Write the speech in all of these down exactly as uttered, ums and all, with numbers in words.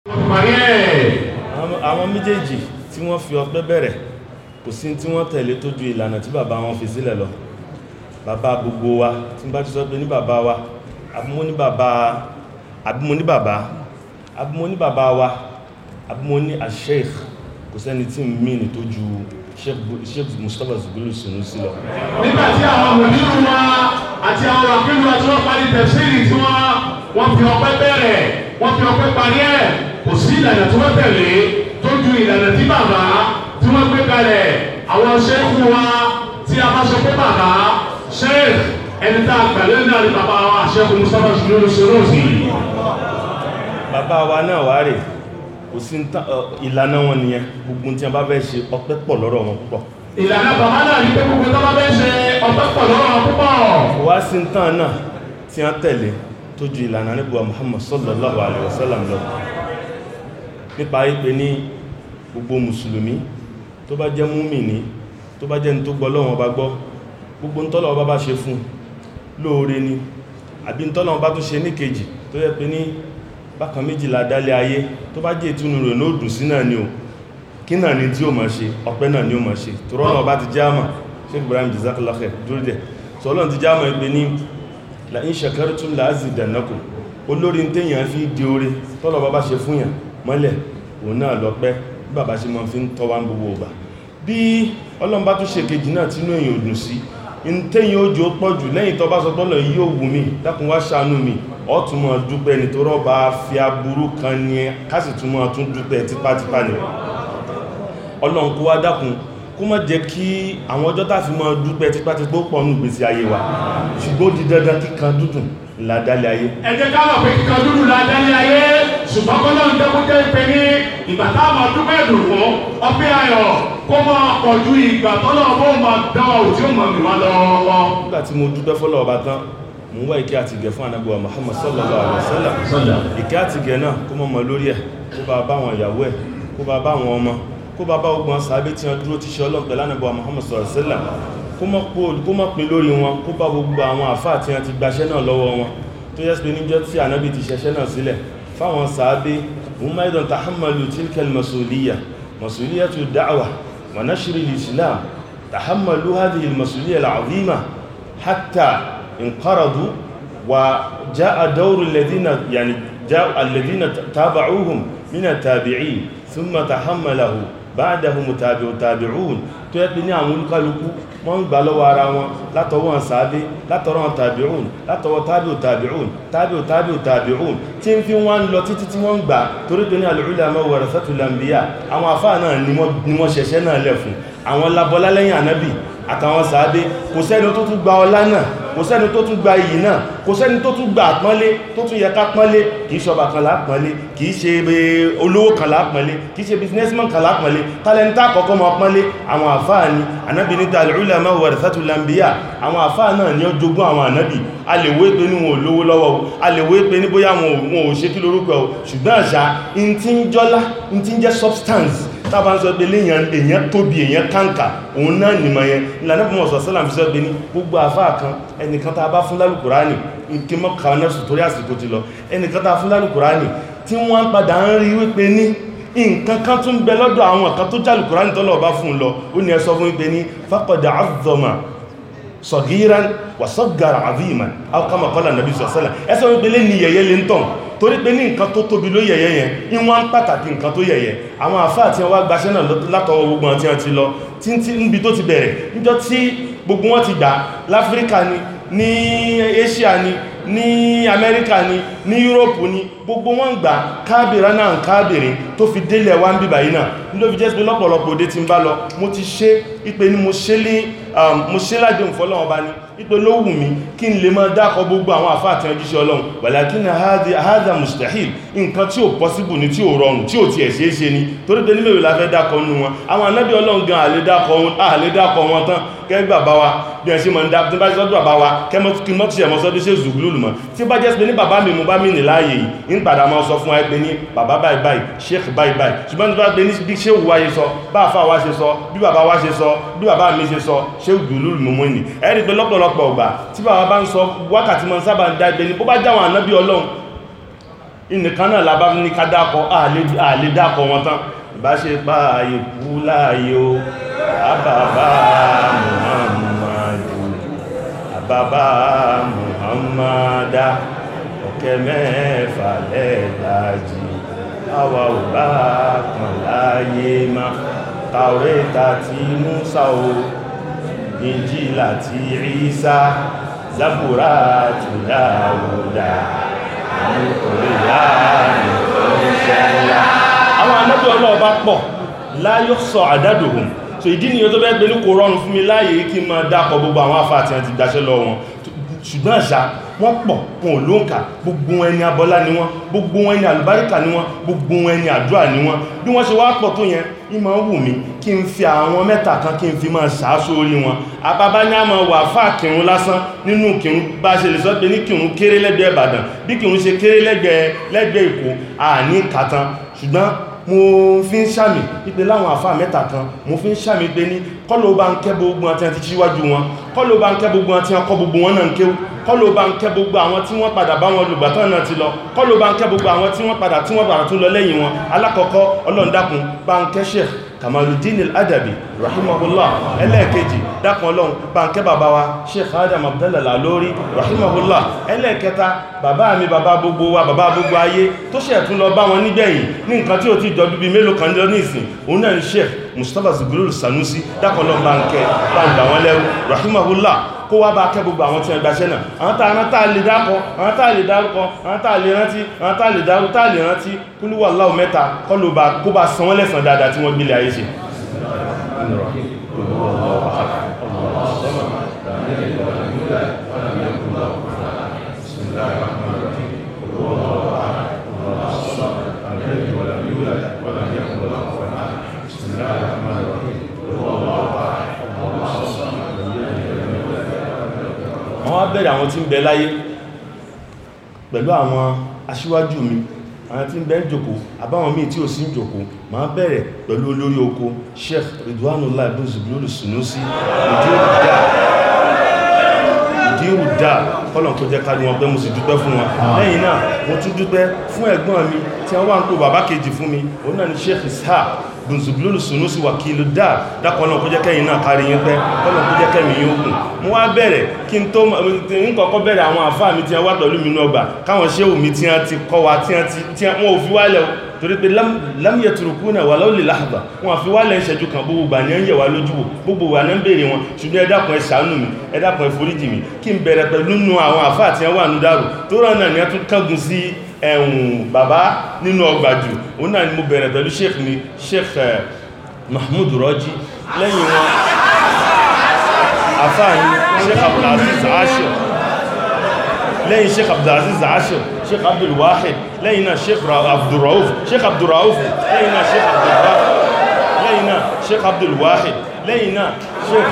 àwọn méjèèjì tí wọ́n fi ọpẹ́ bẹ̀rẹ̀ kò sí tí wọ́n tẹ̀lé tó ju ìlànà tí bàbá wọn fi sílẹ̀ lọ. Bàbá gbogbo wa tí bá ti sọ pé ní bàbá wa abúmọ́ ní bàbá abúmọ́ ní bàbá abúmọ́ ní bàbá wa abúmọ́ ní Sheikh kò sẹ́ni tí ń mí ní tó ju Sheikh Mustapha Zubairu Sunusi lọ. Nígbàtí àwọn mòdírù wa àti àwọn àfihàn wa tí wọ́n parí tẹ̀síìrì tí wọ́n fi ọpẹ́ bẹ̀rẹ̀ wọ́n fi ọpẹ́ parí ẹ̀ kò sí ìlànà tí wọ́n tẹ̀lé tó ju ìlànà tí bàbá tí wọ́n gbé kalẹ̀. Àwọn ṣéèkù wa tí a bá sọ pé bàbá Sheikh ẹni tá a gbàlẹ́ náà ni bàbá wa Sheikh Mustapha Zubairu Sunusi. Bàbá wa náà wá rè kò sí ìlànà wọn nìyẹn, gbogbo tí a bá fẹ́ ṣe ọpẹ́ pọ̀ lọ́rọ̀ wọn púpọ̀. Ìlànà bàbá náà ní pé gbogbo tí a bá fẹ́ ṣe ọpẹ́ pọ̀ lọ́rọ̀ wọn púpọ̀. Wá sí tán náà tí a tẹ̀lé tó ju ìlànà Ànábì wa Muhammad sallallahu alaihi wasallam lọ. Nípa ìpè ní gbogbo mùsùlùmí tó bá jẹ́ múmìnì tó bá jẹ́ ní tó gbọ́ lọ́wọ́ bá gbọ́, gbogbo ń tọ́lọ̀ bá bá ṣe fún lóore ni, àbí ń tọ́lọ̀ bá tó ṣe ní kejì tó yẹ pé ní bákan méjìlá dálé ayé tó bá jẹ́ ìtúnú rẹ̀ ló dùn sí náà ni o, kí náà ni tí ó máa ṣe, ọpẹ́ náà ni ó máa ṣe tó rọ́nà bá ti jáàmà. Sheikh Ibrahim jazakallahu khair dúró dẹ̀ sọ ọlọ́run ti jáàmà ìpé ní la in shakartum la azidannakum, olórí ń tẹ́yàn fi di oore tọ́lọ̀ bá bá ṣe fún yàn mọ́lẹ̀ òun náà lọ́pẹ́ bí bàbá ṣe máa fi ń tọ́wá gbogbo ọba. Bí ọlọ́run bá tún ṣe kejì náà tínú èyàn ò dùn sí in tẹ́yìn ó jò pọ̀ jù lẹ́yìn tó bá sọ tọ́lọ̀ yíò wù mí dákun wá ṣàánú mi ọ̀tún mọ̀ dúpẹ́ ní tó rọ́bà fi aburú kan ní kásì tún mọ̀ tún dúpẹ́ tipátipá ní ọlọ́run kó wá dákun kó má jẹ́ kí àwọn ọjọ́ tá fi mọ̀ dúpẹ́ tipátipá pọ̀ nù gbèsè ayé wa, ṣùgbọ́n di dandan kíkan dúdùn ládálẹ̀ ayé. Ẹ jẹ́ ká mọ̀ pé kíkan dúdùn ládálẹ̀ ayé, ṣùgbọ́n kọ́ náà ń jẹ́ kó jẹ́ ìpè ní ìgbà táwọn dúpẹ́ dùn fún ọpẹ́ ayọ̀ kó máa pọ̀ ju ìgbà tọ́lọ̀ bó máa dán ọ̀ tí ó mọ̀ mí wá lọ́wọ́. Nígbà tí mo dúpẹ́ fọ́lọ́ ọba tán mo ń wá ìkẹ́ àti ìgẹ̀ fún Ànábì wa Muhammad sallallahu alaihi wasallam. Ìkẹ́ àti ìgẹ̀ náà kó mọ́ mọ́ lórí ẹ̀, kó bá bá wọn ìyàwó ẹ̀, kó bá bá wọn ọmọ, kó bá bá ogun sàábé tí wọ́n dúró ti ṣe Ọlọ́run pẹ̀lú Ànábì wa Muhammad sallallahu alaihi wasallam, kó mọ́ pín lórí wọn, kó bá gbogbo àwọn àfáà tí wọ́n ti gbaṣẹ́ náà lọ́wọ́ wọn tó yẹ́ pé níjọ́ tí Ànábì ti ṣẹṣẹ́ náà sílẹ̀ fáwọn sàábé hum aidan tahammalu tilka al-mas'uliyya mas'uliyyatu ad-da'wa wa nashr al-islam, tahammalu hadhihi al-mas'uliyya al-'azima hatta انقرضوا وجاء دور الذين يعني جاء الذين تابعوهم من التابعين ثم تحمله بعدهم التابعون tó yẹ pé ní àwọn olúkálukú wọ́n ń gbà lọ́wọ́ ara wọn látọwọ́ sàábé látọwọ́ tàbíùn látọwọ́ tàbíù tàbíùn tàbíù tàbíù tàbíùn tí ń fi wọ́n lọ títí tí wọ́n gbà torí pé ní al-ulama warathatul anbiya àwọn àfáà náà ni wọ́n ṣẹ̀ṣẹ̀ náà lẹ̀ fún àwọn labọ́lá lẹ́yìn ànábì àtàwọn sàábé. Kò sẹ́ni tó tún gba ọlá náà, kò sẹ́ni tó tún gba iyì náà, kò sẹ́ni tó tún gba àpọ́nlé tó tún yẹ ká pọ́nlé. Kìí ṣọba kan lápọ́nlé, kìí ṣe olówó kan lápọ́nlé, kìí ṣe businessman kan lápọ́nlé, tálẹ́ntà kọ́kọ́ mọ́ pọ́nlé àwọn àfáà ni. Ànábì ní al-ulama warathatul anbiya, àwọn àfáà náà ni ó jogún àwọn ànábì. A lè wé pé ní wọn ò lówó lọ́wọ́, a lè wé pé ní bóyá wọn ò ṣe kí lórúkọ, ṣùgbọ́n àṣà in ti ń jọ́lá, in ti ń jẹ́ substance tàbá ń sọ pé léyàn èyàn tóbi èyàn kàǹkà òun náà nìmọ̀ yẹn. Ìlànà bí wọ́n sọ sọ́lá fi sọ pé ní gbogbo àfáà kan ẹnìkan tàà bá fún lálùkùránì kí mọ́ kàánẹ́sù torí àsìkò ti lọ, ẹnìkan tàà fún lálùkùránì tí wọ́n padà ń rí wípé ní nǹkan kan tún bẹ lọ́dọ̀ àwọn kan tó jálùkùránì tọ́lọ̀ bá fún lọ, ó ní ẹ sọ fún wípé ní faqad azzama saghiran wa saggara aziman aw kama qala nabi sallallahu alaihi wasallam. ẹ sọ wípé lé ní yẹ̀yẹ́ lé ń tàn torí pé ní nǹkan tó tóbi ló yẹ̀yẹ́ yẹn ìwọ̀n pàtàkì nǹkan tó yẹ̀yẹ́. Àwọn àfáà tí wọ́n gbaṣẹ́ náà látọwọ́ gbogbo àti àti lọ tí níbi tó ti bẹ̀rẹ̀ níjọ́ tí gbogbo wọn ti gbà láfíríkà ni ní Asia ni ní Amẹ́ríkà ni ní Europe ni gbogbo wọn gbà káàbìrá náà káàbìrín tó fi délẹ̀ wá ń bíbà yìí náà ní ló fi jẹ́ pé lọ́pọ̀lọpọ̀ òde tí ń bá lọ mo ti ṣe ipé ní mo ṣe lé mo ṣe lájò ń fọ́lọ́wọ́ bá ní ipé ló wù mí kí n lè máa dákọ gbogbo àwọn àfáà àti ọjíṣẹ́ Ọlọ́run walakin hadha mustahil, nǹkan tí ò possible ní tí ò rọrùn tí ò ti ẹ̀ ṣeé ṣe ni torí pé ní mẹ́rin la fẹ́ dákọ nínú wọn. Àwọn ànábì Ọlọ́run gan àlè dákọ wọn tán kẹ́ bàbá wa bí ẹ̀ ṣe mọ̀ ń dá tí bá sọ́dọ̀ bàbá wa kí mọ́ tí ẹ̀mọ́ sọ́dọ̀ ṣe zùgbùlù mọ̀ tí bá jẹ́ pé ní bàbá mi mú bá mi nì láàyè yìí ń padà máa sọ fún wa pé ní bàbá báyìí báyìí sheikh báyìí báyìí ṣùgbọ́n tí bá pé ní bí sheikh wa ṣe sọ bá àfà wa ṣe sọ bí bàbá wa ṣe sọ bí bàbá mi ṣe sọ sheikh zùgbùlù mọ̀ mọ́ ni ẹ̀rí pé lọ́pọ̀lọpọ̀ ọgbà tí bàbá bá ń sọ wákàtí mọ́ sábà ń dá ibẹ̀ ni bó bá jáwọn ànábì Ọlọ́run ìnìkan náà labá ní ká dákọ àlè dákọ wọn tán bá ṣe pa ikú láàyè o àbàbá Muhammadu àbàbá Muhammada ọ̀kẹ́ mẹ́fà lẹ́ẹ̀dájì àwa ò bá kan láyé má Tàórátà tí Músà o Ìnjílà tí Ìsá Zábúrà tí Dáúdà àwọn ànábì Ọlọ́run bá pọ̀ la yuhsa adaduhum so ìdí nìyàn tó bẹ́ẹ̀ pẹ̀lú kò rọrùn fún mi láàyè kí n máa dákọ̀ gbogbo àwọn àfáà tí wọ́n ti dáṣẹ́ lọ wọn ṣùgbọ́n àṣà wọ́n pọ̀ wọn ò lóǹkà gbogbo ẹni abọ́lá ni wọ́n gbogbo ẹni àlùbáríkà ni wọ́n gbogbo ẹni àdúrà ni wọ́n bí wọ́n ṣe wá pọ̀ tó yẹn ní máa wù mí kí n fi àwọn mẹ́ta kan kí n fi máa ṣàásó orí wọn àbábá ní a máa wà fáà kírun lásán nínú kírun bá ṣe lè sọ pé ní kírun kéré lẹ́gbẹ̀ẹ́ Ìbàdàn bí kírun ṣe kéré lẹ́gbẹ̀ẹ́ lẹ́gbẹ̀ẹ́ Èkó àní kàtán ṣùgbọ́n mo fi ń sàmì ipé láwọn àfáà mẹ́ta kan mo fi ń sàmì pé ní kọ́lọ̀ bá ń kẹ́ gbogbo àti àti síwájú wọn kọ́lọ̀ bá ń kẹ́ gbogbo àti ọkọ̀ gbogbo wọn náà ń kéwú kọ́lọ̀ bá ń kẹ́ gbogbo àwọn tí wọ́n padà bá wọn lùgbàtán náà ti lọ kọ́lọ̀ bá ń kẹ́ gbogbo àwọn tí wọ́n padà tí wọ́n padà tún lọ lẹ́yìn wọn alákọ̀ọ́kọ́ Ọlọ́run dákun bá ń kẹ́ Sheikh Kamaluddin al-Adabi rahimahullah ẹlẹ́ẹ̀kejì dákun Ọlọ́run bá ń kẹ́ bàbá wa Sheikh Adam Abdallah Al-Alori rahimahullah ẹlẹ́ẹ̀kẹta bàbá mi bàbá gbogbo wa bàbá gbogbo ayé tó ṣe tún lọ bá wọn nígbẹ̀yìn ní nǹkan tí ó ti jọdún bí mélòó kan lọ ní ìsìn òun náà ni Sheikh Mustapha Zubirul Sanusi dákun Ọlọ́run bá ń kẹ́ bá ń gbà wọn lẹ́rú rahimahullah kó wá bá kẹ́ gbogbo àwọn tí wọ́n gbaṣẹ́ náà àwọn tàà rán tàà lè dákọ àwọn tàà lè dárúkọ àwọn tàà lè rántí àwọn tàà lè dárú tàà lè rántí kúlúwà láò mẹ́ta kó bá san wọ́n lẹ́san dáadáa tí wọ́n gbílẹ̀ ayé ṣe àwọn abẹ́rẹ̀ àwọn tí ń bẹ láyé pẹ̀lú àwọn aṣíwájú mi àwọn tí ń bẹ ń jòkó àbáwọn míì tí ò sí ń jòkó ma bẹ̀rẹ̀ pẹ̀lú olórí oko Sheikh Ridwanullah ibn Zubirul Sunusi ìdírù dáa kọ́lọ̀ tó jẹ́ kárí wọn pé mo sì dúpẹ́ fún wọn lẹ́yìn náà mo tún dúpẹ́ fún ẹ̀gbọ́n mi tí wọ́n wá ń pè bàbá kejì fún mi òun náà ni Sheikh Ishaq ibn Zubirul Sunusi wàkìlù dáa dákọ̀ọ́lọ̀ kó jẹ́ kẹ́yìn náà kárí yín pẹ́ kọ́lọ̀ kó jẹ́ kẹ́mi yín ogun mo wá bẹ̀rẹ̀ kí n tó ń kọ́kọ́ bẹ̀rẹ̀ àwọn àfáà mi tí wọ́n wá pẹ̀lú mi náà gbà káwọn ṣéhù mi tí wọ́n ti kọ́ wa tí wọ́n ò fi wálẹ̀ torí pé lam yatrukuna walau li lahza wọn fi wálẹ̀ ìṣẹ́jú kan gbogbo gbà ní ẹ̀yẹ̀ wá lójú wò gbogbo wà ní ń bèèrè wọn ṣùgbọ́n ẹ dákun ẹ ṣàánú mi ẹ dákun ẹ foríjì mi kí n bẹ̀rẹ̀ pẹ̀lú nù àwọn àfáà tí wọ́n wà ní dárò tó rán náà ni a tún kángun sí ẹ̀hùn bàbá nínú ọgbà jù òun náà ni mo bẹ̀rẹ̀ pẹ̀lú sheikh mi Sheikh Mahmud Raji lẹ́yìn wọn àfáà ni Sheikh Abdulaziz Ashir lẹ́yìn Sheikh Abdulaziz Ashir Sheikh Abdul Wahid lẹ́yìn náà Sheikh Abdul Rauf Sheikh Abdul Rauf lẹ́yìn náà Sheikh Abdul Wahid lẹ́yìn náà Sheikh Abdul Wahid lẹ́yìn náà Sheikh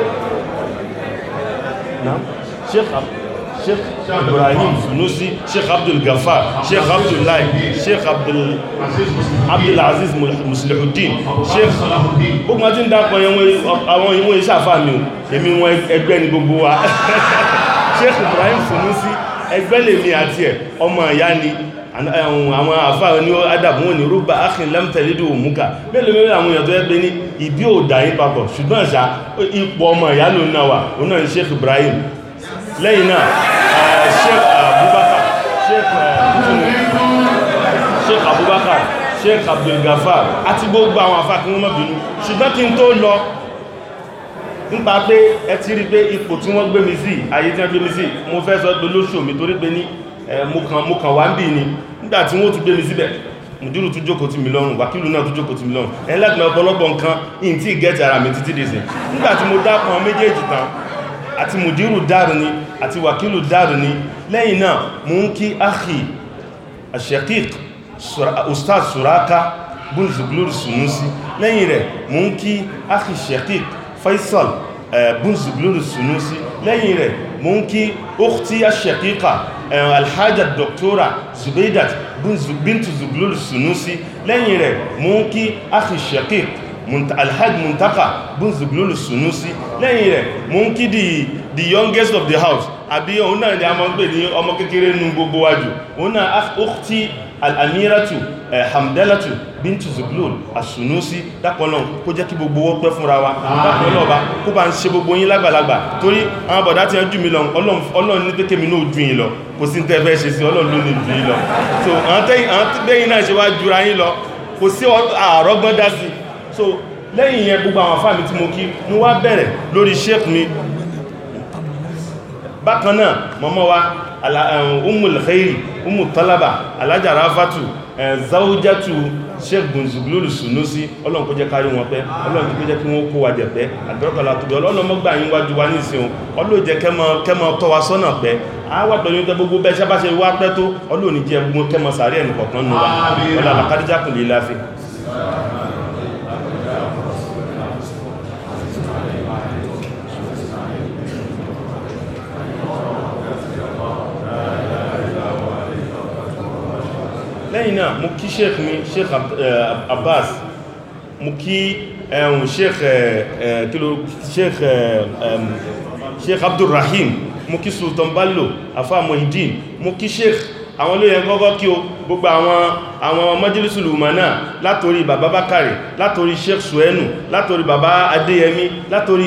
Sheikh Sheikh Ibrahim Sunusi Sheikh Abdul Ghaffar Sheikh Abdullahi Sheikh Abdul Abdul Aziz Muslihuddin Sheikh gbogbo àti ń dápọ̀ àwọn ìwọ̀n iṣẹ́ àfáà mi èmi wọn ẹgbẹ́ ni gbogbo wa Sheikh Ibrahim Sunusi ẹgbẹ́ lè mi àti ẹ̀ ọmọ ìyá ni àwọn àfáà ní adàbùn wọn ni rúgbà ákìn lámtẹ̀lédò òmúkà mẹ́lẹ̀ mẹ́lẹ̀ àwọn èèyàn tó ẹgbẹ́ ní ìbí ò dáyín papọ̀ ṣùgbọ́n ṣá ipò ọmọ ìyá ló náà wà ó náà ni Sheikh Ibrahim lẹ́yìn náà Sheikh Abubakar Sheikh Abubakar Sheikh Abdul Ghaffar àti gbogbo àwọn àfáà kí wọ́n má bínú ṣùgbọ́n kí n tó lọ nípa pé ẹ ti rí pé ipò tí wọ́n gbé mi sí ayé tí wọ́n gbé mi sí mo fẹ́ sọ pé lóṣò mi torí pé ní mo kàn wá ń bí ní nígbà tí wọ́n tún gbé mi síbẹ̀ mùdírù tún jókòó tì mí lọ́rùn wákìlù náà tún jókòó tì mí lọ́rùn ẹni láti mọ̀ ọ̀pọ̀lọpọ̀ nǹkan in tí gẹ́ẹ̀tì ara mi títí dìsìn nígbà tí mo dápọn méjèèjì tán àti mùdírù dáàrù ni àti wákìlù dáàrù ni lẹ́yìn náà mú ń kí akhi ashaqiq ustaz Suraka bun Zubirul Sunusi lẹ́yìn rẹ̀ mú ń kí akhi shaqiq Faisal bun Zubirul Sunusi lẹ́yìn rẹ̀ mú ń kí ukhti ash-shaqiqa alhaja doktora Zubaidat bintu Zubirul Sunusi lẹ́yìn rẹ̀ mú ń kí akhi shaqiq alhaj Muntaka bun Zubirul Sunusi lẹ́yìn rẹ̀ mú ń kí the the youngest of the house àbí òun náà ni a máa ń pè ní ọmọ kékeré nínú gbogbo wájú òun náà ukhti al-amiratu hamdalatu bintu zublul as-sunusi dápọ̀lọ́ kó jẹ́ kí gbogbo wọ́n pẹ́ fúnra wa dápọ̀lọ́ ọba kó bá ń ṣe gbogbo yín lágbàlagbà torí àwọn bọ̀dá tí wọ́n jù mí lọ ọlọ́run ní pékèmí náà jù yín lọ kò sí tẹ́ fẹ́ ṣe sí ọlọ́run ló ní jù yín lọ so àwọn tẹ́yìn náà ṣe wá jura yín lọ kò sí àrọ́gbọ́n dá sí so lẹ́yìn yẹn gbogbo àwọn afáàmì tí mo kí mo wá bẹ̀rẹ̀ lórí sheikh mi bákan náà mọ́mọ́ wa umul khairi umul talaba alájà ráfàtù zaujatu sheikh bunzuglulu sunusi ọlọ́run kó jẹ́ kárí wọn pẹ́ ọlọ́run kó jẹ́ kí wọ́n kó wa jẹ pẹ́ àdọ́kọ̀lá tóbi ọlọ́run mọ́gbà yín wájú wa ní ìsìn ọlọ́run jẹ́ kẹ́mọ tọ́ wa sọ́nà pẹ́ àwà pẹ̀lú ìtẹ́ gbogbo bẹ́ ṣábáṣe wá pẹ́ tó ọlọ́run jẹ́ gbogbo kẹ́mọ sàárì ẹnì kọ̀ọ̀kan nù wa ọlọ́run àkádíjà kùn lè láfi lẹ́yìn náà mú kí sheikh mi sheikh Abbas mú kí ẹ̀hùn sheikh kílò sheikh sheikh Abdulrahim mú kí Sultan Bello afá Muhyiddin mú kí sheikh àwọn olóyìn gọ́gọ́ kí o gbogbo àwọn àwọn Majlisul Umana látorí bàbá Bákàrẹ̀ látorí sheikh Suenu látorí bàbá Adéyẹmí látorí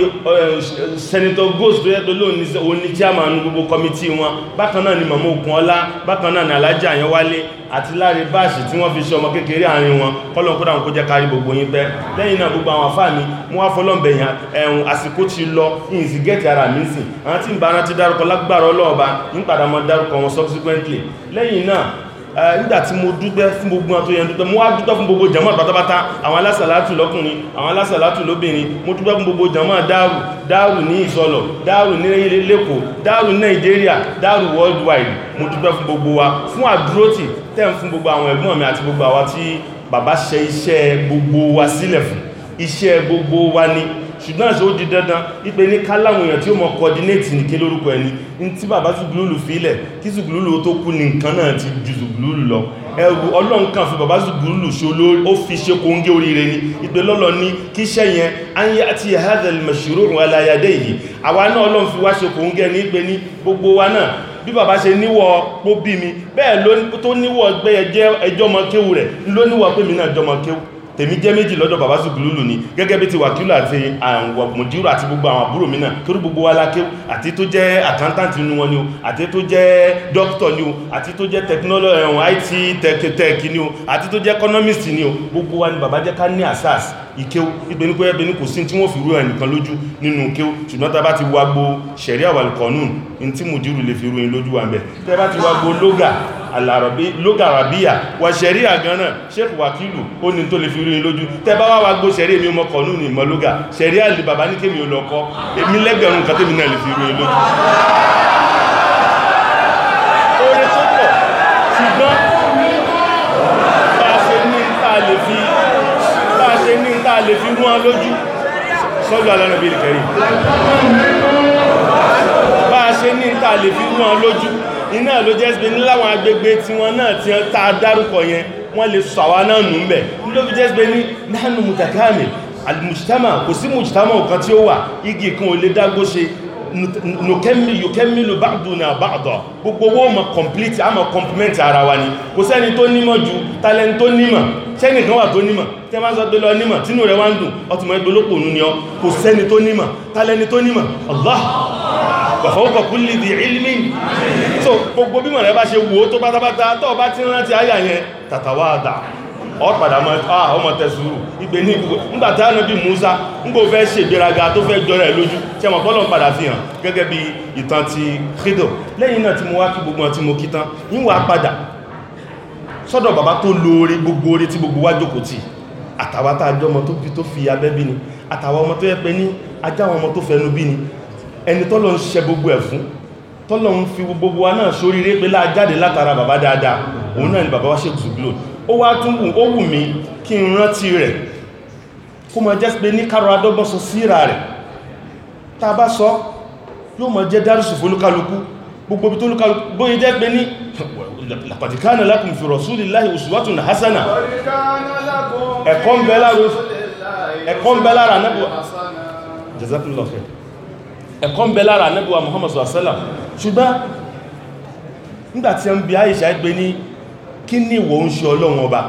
senator Ghost tó yẹ́ tó lóòn ní chairman gbogbo kọmití wọn bákan náà ni Màmá Okunola bákan náà ni Alájà Àyànwálé àti láre báṣì tí wọ́n fi ṣe ọmọ kékeré àárín wọn kọ́lọ̀ kódà wọn kó jẹ́ kárí gbogbo yín pẹ́ lẹ́yìn náà gbogbo àwọn àfáà mi mú wá fọ́lọ́m̀bẹ̀yàn ẹ̀hùn àsìkò ti lọ ìyìnsì gẹ́ẹ̀tì ara mi sìn àwọn tí ń bá rántí dárúkọ lágbára ọlọ́ọ̀bá ń padà mọ́ dárúkọ wọn subsequently lẹ́yìn náà nígbàtí mo dúpẹ́ fún gbogbo àwọn tó yẹn dúpẹ́ mo wá dúpẹ́ fún gbogbo jàmáà pátápátá àwọn alásàlátù lọ́kùnrin àwọn alásàlátù lóbìnrin mo dúpẹ́ fún gbogbo jàmáà dáàrù dáàrù ní ìsọlọ̀ dáàrù ní lẹ́kọ̀ọ́ dáàrù ní Nàìjíríà dáàrù worldwide mo dúpẹ́ fún gbogbo wa fún àdúrótì tẹ́ ń fún gbogbo àwọn ẹ̀gbọ́n mi àti gbogbo àwa tí bàbá ṣe iṣẹ́ gbogbo wa sílẹ̀ fún iṣẹ́ gbogbo wa ní ṣùgbọ́n àṣẹ ó di dandan wípé ní káláwọn èèyàn tí ó mọ̀ coordinate ní kí lórúkọ ẹni ní tí bàbá Zùgúlùlù fílẹ̀ kí Zùgúlùlù tó kú ní nǹkan náà ti ju Zùgúlùlù lọ ẹrù Ọlọ́run kan fi bàbá Zùgúlùlù ṣe olórí ó fi ṣe kóńgé oríire ní ìpè lọ́lọ́ ní kí iṣẹ́ yẹn ayé àti hadha al-mashru' ala yadayhi àwa náà Ọlọ́run fi wá ṣe kóńgé ní ìpè ní gbogbo wa náà bí bàbá ṣe níwọ̀ pó bí mi bẹ́ẹ̀ tó níwọ̀ gbé ẹjọ́ mọ kéwù rẹ̀ ló níwọ̀ pé mi náà jọmọ kéwù tèmi jẹ́ méjì lọ́dọ̀ bàbá Zùgúlùlù ni gẹ́gẹ́ bí ti wàkílù àti àwọn mùdírù àti gbogbo àwọn àbúrò mi náà torí gbogbo wa lákéwù àti tó jẹ́ accountant nínú wọn ni o àti tó jẹ́ doctor ni o àti tó jẹ́ technology I T tech tech ni o àti tó jẹ́ economist ni o gbogbo wa ni bàbá jẹ́ ká ní asas ìkéwù ìgbéni kó ẹgbẹ́ ní kò sí tí wọ́n fi rú ẹnìkan lójú nínú kéwù ṣùgbọ́n tá bá ti wá gbó sharia wal qanun ní tí mùdírù lè fi rú ẹni lójú wa mẹ́ tẹ́ bá ti wá gbó lóga alàrọ̀bí lóga àràbíyà wà sharia gan-an sheikh wakilu ó ní tó lè fi rú ẹni lójú tẹ́ bá wá wá gbó sharia mi ọmọ qanun ní ìmọ̀ lóga sharia lè bàbá ní kémi olókọ́ èmi lẹ́gbẹ̀rún kan tẹ́mi náà lè fi rú ẹni lójú oore tó pọ̀ ṣùgbọ́n bá a ṣe ní ta lè fi bá a ṣe ní ta lè fi rú wọn lójú sọ́lú alánàbí ìkẹrì bá a ṣe ní ta lè fi rú wọn lójú iná ló jẹ́ pé níláwọn agbègbè tí wọ́n náà ti ta dárúkọ yẹn wọ́n lè sọ àwa náà nù ń bẹ̀ ló fi jẹ́ pé ní nahnu mutakamil al-mujtama kò sí mujtama kan tí ó wà igi kan ò lè dágbó ṣe nùkẹ́mí yùkẹ́mílù ba'duna ba'da gbogbo owó mọ̀ complete a mọ̀ compliment ara wa ni kò sẹ́ni tó nímọ̀ ju talent tó nímọ̀ sẹ́ni kan wà tó nímọ̀ tí a máa sọ pé lọ nímọ̀ tínú rẹ̀ wá ń dùn ọtùmọ̀ ẹgbẹ̀ olópò nú ni ọ kò sẹ́ni tó nímọ̀ talent tó nímọ̀ Allah wa fawqa kulli dhi ilmin so gbogbo bí mọ̀ rẹ̀ bá ṣe wò ó tó pátápátá tó bá ti rántí àyà yẹn tatawada ọ̀pàdà ọmọ tẹ̀sùrù ìgbè ní ìgbàtà Ànábì Mùsá ń kò fẹ́ ṣe ìgbéraga tó fẹ́ jọrọ ẹ̀ lójú tí ẹmọ̀ pọ́lọ̀ padà fi hàn gẹ́gẹ́ bí ìtàn ti Khidir lẹ́yìn náà tí mo wá kí gbogbo tí mo kí tán yíwà padà sọ́dọ̀ bàbá tó lóore gbogbo orí tí gbogbo wá jókòó tì àtàwátà àjọ ọmọ tó fi tó fi abẹ́ bí ni àtàwà ọmọ tó yẹ pé ní ajá ọmọ tó fẹnu bí ni ẹni tọ́lọ̀ ń ṣe gbogbo ẹ̀ fún tọ́lọ̀ ń fi gbogbo wa náà sóríire pé láàjáde látara bàbá dáadáa òun náà ni bàbá wá Sheikh Zùgúlùlù ó wá tún wù ó wù mí kí n rántí rẹ̀ kó mọ jẹ́ pé ní kárọ̀ adọ́gbọ́n sọ síra rẹ̀ tá a bá sọ yóò mọ jẹ́ dárùsù fólúkálukú gbogbo bí tó lúkálukú bóyí jẹ́ pé ní laqad kana lakum fi rasulillahi uswatun hasana ẹ̀kọ́ ń bẹ lára ẹ̀kọ́ ń bẹ lára Ànábì jazakallahu khair ẹ̀kọ́ ń bẹ lára Ànábì Muhammad sallallahu alaihi wasallam ṣùgbọ́n nígbàtí ẹ ń bi Àìṣà ẹgbẹ́ ní kí ní ìwọ̀ ń ṣe ọlọ́run ọba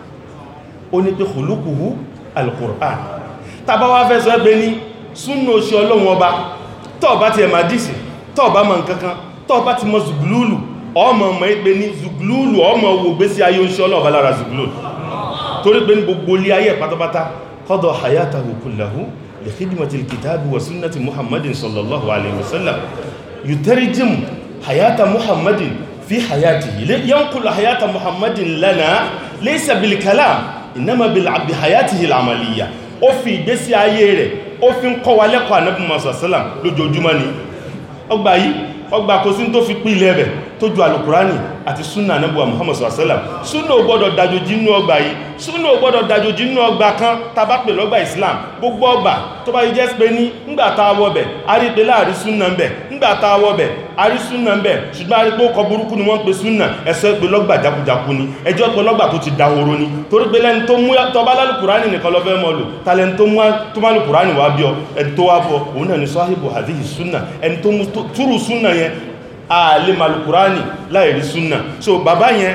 ó ní pé khuluquhu al-Qur'an tàbá wá fẹ́ sọ ẹgbẹ́ ní súnà ṣe ọlọ́run ọba tọ́ bá ti ẹ̀mà dìsì tọ́ bá mọ̀ nǹkankan tọ́ bá ti mọ̀ zùgbùlùlù ọmọ ọmọ ẹgbẹ́ ní zùgbùlùlù ọmọ owó gbé sí ayé ń ṣe ọlọ́run ọba lára zùgbùlùlù torí pé ní gbogbo ilé ayé pátápátá qada hayatahu kullahu li khidmati al-kitabi wa sunnati Muhammadin sallallahu alaihi wasallam yutarjim hayata Muhammadin fi hayatihi yanqulu hayata Muhammadin lana laysa bil kalam inama bil bi hayatihi al-amaliyya ó fi ìgbésí ayé rẹ̀ ó fi ń kọ́ wa lẹ́kọ̀ọ́ Ànábì Muhammad sallam lójoojúmọ́ ni ọgbà yìí ọgbà kò sí tó fi pín ilẹ̀ rẹ̀ tó ju alukurani àti súnà Ànábì Muhammad sallam súnà ò gbọ́dọ̀ dájòjì nínú ọgbà yìí súnà ò gbọ́dọ̀ dájòjì nínú ọgbà kan tàbá pè lọ́gbà Islam gbogbo ọgbà tó bá yí jẹ́ pé ní ńgbà tá a wọbẹ̀ a rí pé láàrí súnà ń bẹ̀ ńgbà tá a wọbẹ̀ a rí súnà ń bẹ̀ ṣùgbọ́n a rí pé ó kọ burúkú ni wọ́n pe súnà ẹ̀sọ́ pé lọ́gbà jakujaku ni ẹjọ́ pé lọ́gbà tó ti dahoro ni torí pé lẹ́ni tó mú tọba lálùkùránì nìkan lọ fẹ́ mọ́ lò tàlẹ́ni tó mú lálùkùránì wá bí ọ ẹni tó wá bọ̀ òun náà ni sahibu hadhihi súnà ẹni tó mú túrù súnà yẹn ààlè malùkùránì láìrí súnà so bàbá yẹn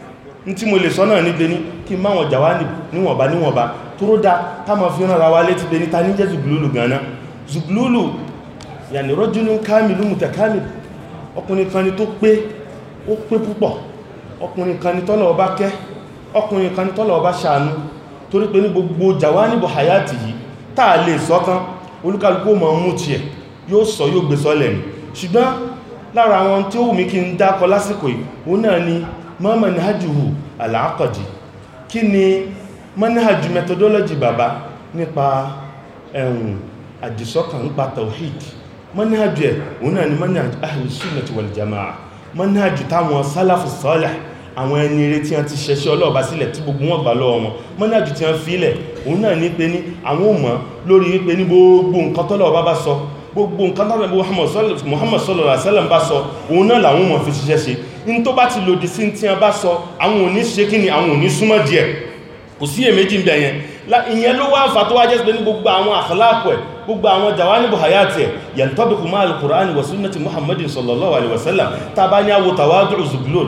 ní tí mo lè sọ náà ní pé ní kí máa wọn jàwá níwọ̀nba níwọ̀nba tó ró dá ká ma fi ránra wa létí pé ní ta ní jẹ́ zùgbùlùlù gánà zùgbùlùlù yàní rọ́júnú kámìlú mùtẹ̀kámìlù ọkùnrin kan ni tó pé ó pé púpọ̀ ọkùnrin kan ni tọ́lọ̀ ọba kẹ́ ọkùnrin kan ni tọ́lọ̀ ọba ṣàánú torí pé ní gbogbo jàwá níbò hayati yìí táà lè sọ́tán olúkálukú ma mú tiẹ̀ yóò sọ yóò gbé sọ́lẹ̀ ni ṣùgbọ́n lára àwọn tí ó wù mí kí n dákọ lásìkò yìí òun náà ni ma manhajuhu al-aqdi kí ni manhaju methodology bàbá nípa ẹ̀hùn àdìsọ́kàn nípa tawhid manhaju ẹ̀ òun náà ni manhaju ahli sunnati wal jama'a manhaju táwọn salafu salih àwọn ẹni eré tí wọ́n ti ṣẹṣẹ́ ọlọ́ọ̀bá sílẹ̀ tí gbogbo wọn gbà lọ́wọ́ wọn manhaju tí wọ́n fílẹ̀ òun náà ní pé ní àwọn ò mọ̀ lórí wípé ní gbogbo nǹkan tọ́lọ́ọ̀bá bá sọ gbogbo nǹkan tọ́lọ̀ Muhammad sallallahu alaihi wasallam bá sọ òun náà làwọn mọ̀ fi ṣiṣẹ́ ṣe in tó bá ti lòdì sí tí a bá sọ àwọn òní ṣe kí ni àwọn òní súnmọ́ díẹ̀ kò sí èméjì ń bẹ̀ yẹn ìyẹn ló wá ń fa tó wá jẹ́ pé ní gbogbo àwọn akhlaq ẹ̀ gbogbo àwọn jawanibu hayati ẹ̀ yantabiqu ma'a al-Qur'ani wa sunnati Muhammadin sallallahu alaihi wasallam ta bá ní àwọ̀ tawadu zuglul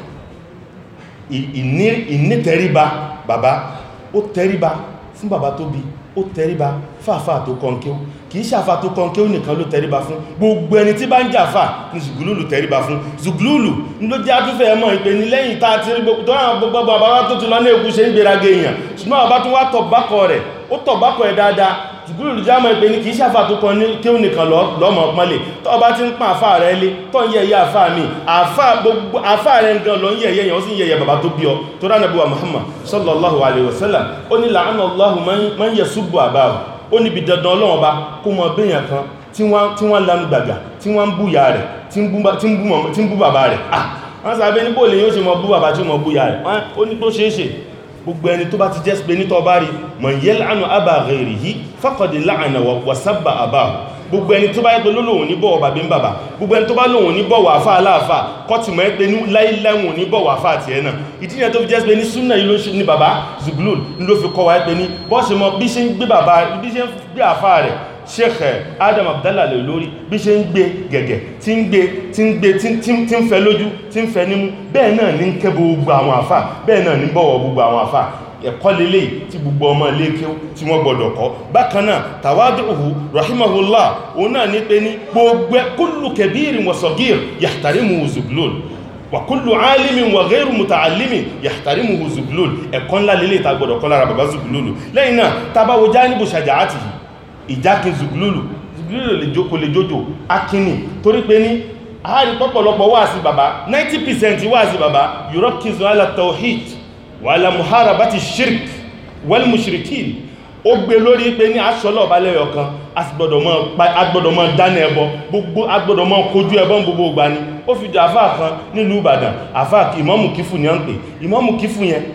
ìní tẹríba bàbá ó tẹríba fún bàbá tó bí ó tẹríba fáfá tó kọ́nkíó kìí ṣàfà tó kọ́nkíó nìkan ló tẹríba fún gbogbo ẹni tí bá ń jàfà ní zùgbùlùlù tẹríba fún zùgbùlùlù ló jẹ́ àtúfẹ́ ẹmọ ìpè ní lẹ́yìn tá ti rí gbogbo bàbá tó ti lọ ní èkú ṣe ń gbèrage èèyàn ṣùgbọ́n bàbá tó wá tọ̀bákọ̀ rẹ̀ ó tọ̀bákọ̀ ẹ̀ dáadáa zùgbùlùlù jámọ̀ ìpè ní kìí ṣàfà tó kọ́nkíó nìkan lọ́mọ pọ́nlẹ̀ tó bá ti ń pa àfà rẹ̀ lé tó ń yẹ̀yẹ́ àfà mi àfà rẹ̀ gan lọ ń yẹ̀yẹ́ yẹn ó sì ń yẹ̀yẹ́ bàbá tó bí ọ tó rá Ànábì wa Muhammad sallallahu alaihi wasallam ó ní la'ana Allahu man yasubbu abahu ó níbi dandan Ọlọ́run bá kó mọ béèyàn kan tí wọ́n lánú gbàgbà tí wọ́n ń bú ya rẹ̀ tí ń bú bàbá rẹ̀ ah wọ́n sàbẹ́ ní bóòlè yóò ṣe mọ bú bàbá tí ó mọ bú ya rẹ̀ ó ní tó ṣeéṣe gbogbo ẹni tó bá ti jẹ́ pé nítọ́ bá rí man yal'anu aba ghayrihi faqad la'ana wa sabba abahu gbogbo ẹni tó bá yẹ́ pé lóòrùn ní bọ̀wọ̀ bàbí ń bàbá gbogbo ẹni tó bá lóòrùn ní bọ̀wọ̀ àfá aláàfá kọtìmọ̀ ẹ́ pé ní láìláìwọ̀n ní bọ̀wọ̀ àfá àti ẹ̀nà ìdí ni tó fi jẹ́ pé ní súnà yìí ló ṣe ní bàbá Zuglul ní ló fi kọ́ wa pé ní bọ́ọ̀ṣe mọ́ bí ṣe ń gbé bàbá bí ṣe ń gbé àfá rẹ̀ Sheikh Adam Abdallah lè lórí bí ṣe ń gbé gẹ̀gẹ̀ tí ń gbé tí ń gbé tí ń fẹ́ lójú tí ń fẹ́ nímú bẹ́ẹ̀ náà ní ń kẹ́ gbogbo àwọn àfá bẹ́ẹ̀ náà ní bọ̀wọ̀ gbogbo àwọn àfá ẹ̀kọ́ lélé tí gbogbo ọmọ ilé kí tí wọ́n gbọdọ̀ kọ́ bákanáà tàwádùhù rahimahullah òun náà ní pé ní gbogbo kullu kabirin wa sagir yahtarimuhu Zuglul wa kullu alimin wa ghayru muta'allimin yahtarimuhu Zuglul ẹ̀kọ́ ńlá lélé ta gbọdọ̀ kọ́ lára bàbá Zuglul lẹ́yìn náà tàbáwo janibu shaja'atihi ìjákin Zuglul Zuglul lè jókòó lè jójò akíní torí pé ní àárí pọ́pọ̀lọpọ̀ wá sí bàbá ninety percent wá sí bàbá yurakizu ala tawhid wàlá muharabati shirk wal mushrikin ó gbé lórí pé ní aṣọ́lọ̀ ọba lẹ́yọ̀ kan agbọ́dọ̀ mọ́ dáná ẹbọ gbogbo agbọ́dọ̀ mọ́ kojú ẹbọ gbogbo ìgbà ni ó fi jọ àfáà kan nílùú Ìbàdàn àfáà ìmámù kífù ní à ń pè ìmámù kífù yẹn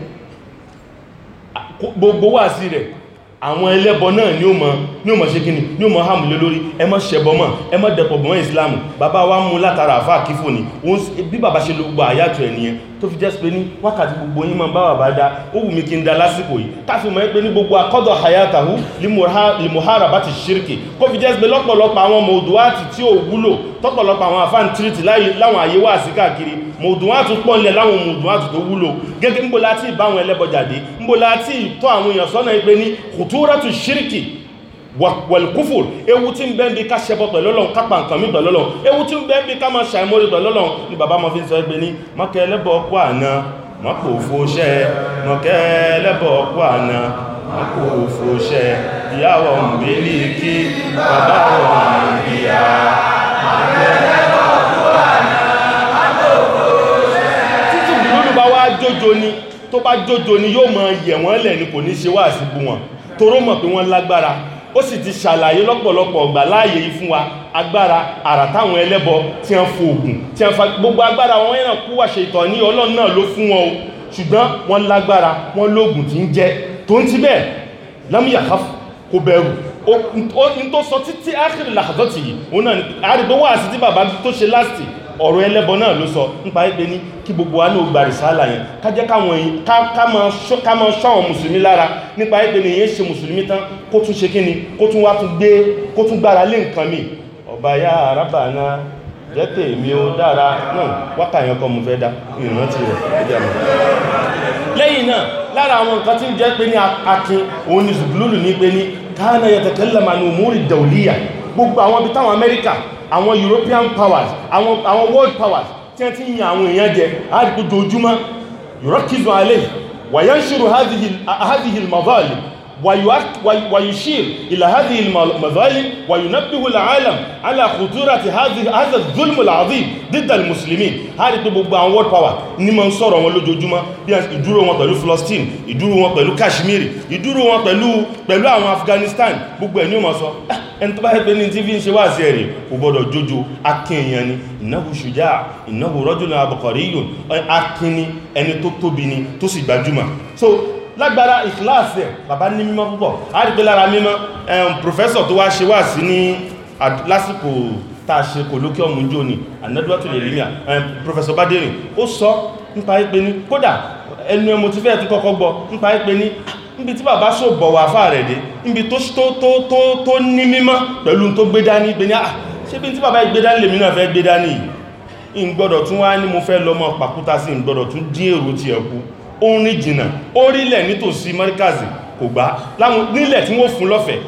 gbogbo wà sí rẹ̀ àwọn ẹlẹ́bọ náà ni ó mọ̀ ní ó mọ̀ ṣe kíni ní ó mọ̀ hàmù lé lórí ẹ má ṣẹbọ mọ́ ẹ má dẹ̀pọ̀ mọ́ ìsìlámù bàbá wa mú látara àfáà kífò ní bí bàbá ṣe ló gbogbo àyàtọ̀ ẹniyẹn tó fi jẹ́ pé ní wákàtí gbogbo yín máa bá bàbá dá ó wù mí kí n dá lásìkò yìí káfí mọ̀ pé ní gbogbo akọ́dọ̀ hayatahu limuharabati shirki kó fi jẹ́ pé lọ́pọ̀lọpọ̀ àwọn ọmọ òdùwàtì tí ó wúlò tọ́pọ̀lọpọ̀ àwọn àfáàn tírìtì láwọn àyè wà sí káàkiri mọ̀dùnwàtù pọ̀lẹ̀ láwọn mọ̀dùnwàtù tó wúlò gẹ́gẹ́ mbó láti ìbáwọn ẹlẹ́bọjáde mbó láti ìtọ́ àwọn èèyàn sọ́nà ìpé ní khuturatu shirki wal kufur, ewu tí ń bẹ bí ká ṣẹbọ pẹ̀lú Ọlọ́run, ká pa nǹkan mí pẹ̀lú Ọlọ́run, ewu tí ń bẹ bí ká máa ṣàìmórí pẹ̀lú Ọlọ́run ni bàbá ma fi ń sọ ẹgbẹ́ ní mọ́kẹ́ ẹlẹ́bọ̀ ọkọ̀ àná mọ́kò fòṣẹ́ mọ́kẹ́ ẹlẹ́bọ̀ ọkọ̀ àná mọ́kò fòṣẹ́ ìyàwó mbílì kí bàbá wọn ìyá títí ìlú bá wá jójo ni tó bá jójo ni yóò máa yẹ̀ wọ́n lẹ̀ ni kò ní ṣe wá àsìgbò wọn toró mọ̀ pé wọ́n lágbára, ó sì ti ṣàlàyé lọ́pọ̀lọpọ̀ ọgbà láàyè yìí fún wa agbára àrà táwọn ẹlẹ́bọ tí wọ́n fò ògùn tí wọ́n fa gbogbo agbára wọn yẹn kú wà ṣe ìtọ̀ ní Ọlọ́run náà ló fún wọn o, ṣùgbọ́n wọ́n lágbára wọ́n lóògùn tí ń jẹ́ tó ń ti bẹ́ẹ̀ lámúyàká kò bẹ̀rù ó ní tó sọ títí ákìrì làkàtọ́tì yìí òun náà àrígbó wà sí tí bàbá tó ṣe láti ọ̀rọ̀ ẹlẹ́bọ náà ló sọ nípa ẹgbẹ́ ní kí gbogbo wa ní ògbà rìsáàlà yẹn ká jẹ́ káwọn èyí ká máa ṣọ́wọ̀n mùsùlùmí lára nípa ẹgbẹ́ ní èyí ṣe mùsùlùmí tán kó tún ṣe kí ni kó tún wá tún gbé kó tún gbára lé nǹkan mi ọba ya arábà náà jẹ́ tèmi ó dára náà wákà yẹn kọ́ mo fẹ́ dá ìrántí rẹ̀ ẹjẹ́ àmọ́ lẹ́yìn náà lára àwọn nǹkan tí ń jẹ́ pé ní akin òun ni zùgbùlùlù ní pé ní káàna yatakallama ní umuri dawliya gbogbo àwọn ibi táwọn Amẹ́ríkà àwọn European powers àwọn àwọn world powers tí wọ́n ti ń yan àwọn èèyàn jẹ àdìgbò dojúmọ́ yurakizu alayhi wa yanshiru hadhihi al-madhalim ويشير إلى هذه المظالم وينبه العالم على خطورة هذا الظلم العظيم ضد المسلمين. هذا gbogbo àwọn world power ní ma ń sọ̀rọ̀ wọn lójoojúmọ́ bí ìdúró wọn pẹ̀lú Palestine, ìdúró wọn pẹ̀lú Kashmir, ìdúró wọn pẹ̀lú pẹ̀lú àwọn Afghanistan, gbogbo ẹ̀ ní o ma sọ ẹni tó bá yẹ pé ní tí fi ń ṣe wá sí ẹ̀rẹ̀ kò gbọdọ̀ jójó akin èèyàn ni innahu shuja' innahu rajulun abqariyyun akin ni ẹni tó tóbi ni tó sì gbajúmọ̀. So lágbára ìkìláàsì ẹ̀ bàbá ní mímọ́ púpọ̀ a rí pé lára mímọ́ ẹ̀m professor tó wá ṣe wá sí ní lásìkò tàà ṣe colloquium jò ní anadwatul ilmiya ẹ̀m professor Badiri ó sọ nípa ipé ní kódà ẹnu ẹmọ ti fẹ́ tí kọ́kọ́ gbọ́ nípa ipé ní níbi tí bàbá sọ bọ̀wà fà rẹ̀ dé níbi tó ní mímọ́ pẹ̀lú tó gbé dání pé ní à ṣe bí tí bàbá gbé dání lèmi náà fẹ́ gbé dání ìgbọ́dọ̀ tún wá ní mo fẹ́ lọ́mọ pàkúta sí ìgbọ́dọ̀ tún dín èrò ti ẹ̀kú orin jìnà orílẹ̀ nítòsí Markazi kò gbá láwọn nílẹ̀ tí wọ́n fún lọ́fẹ̀ẹ́.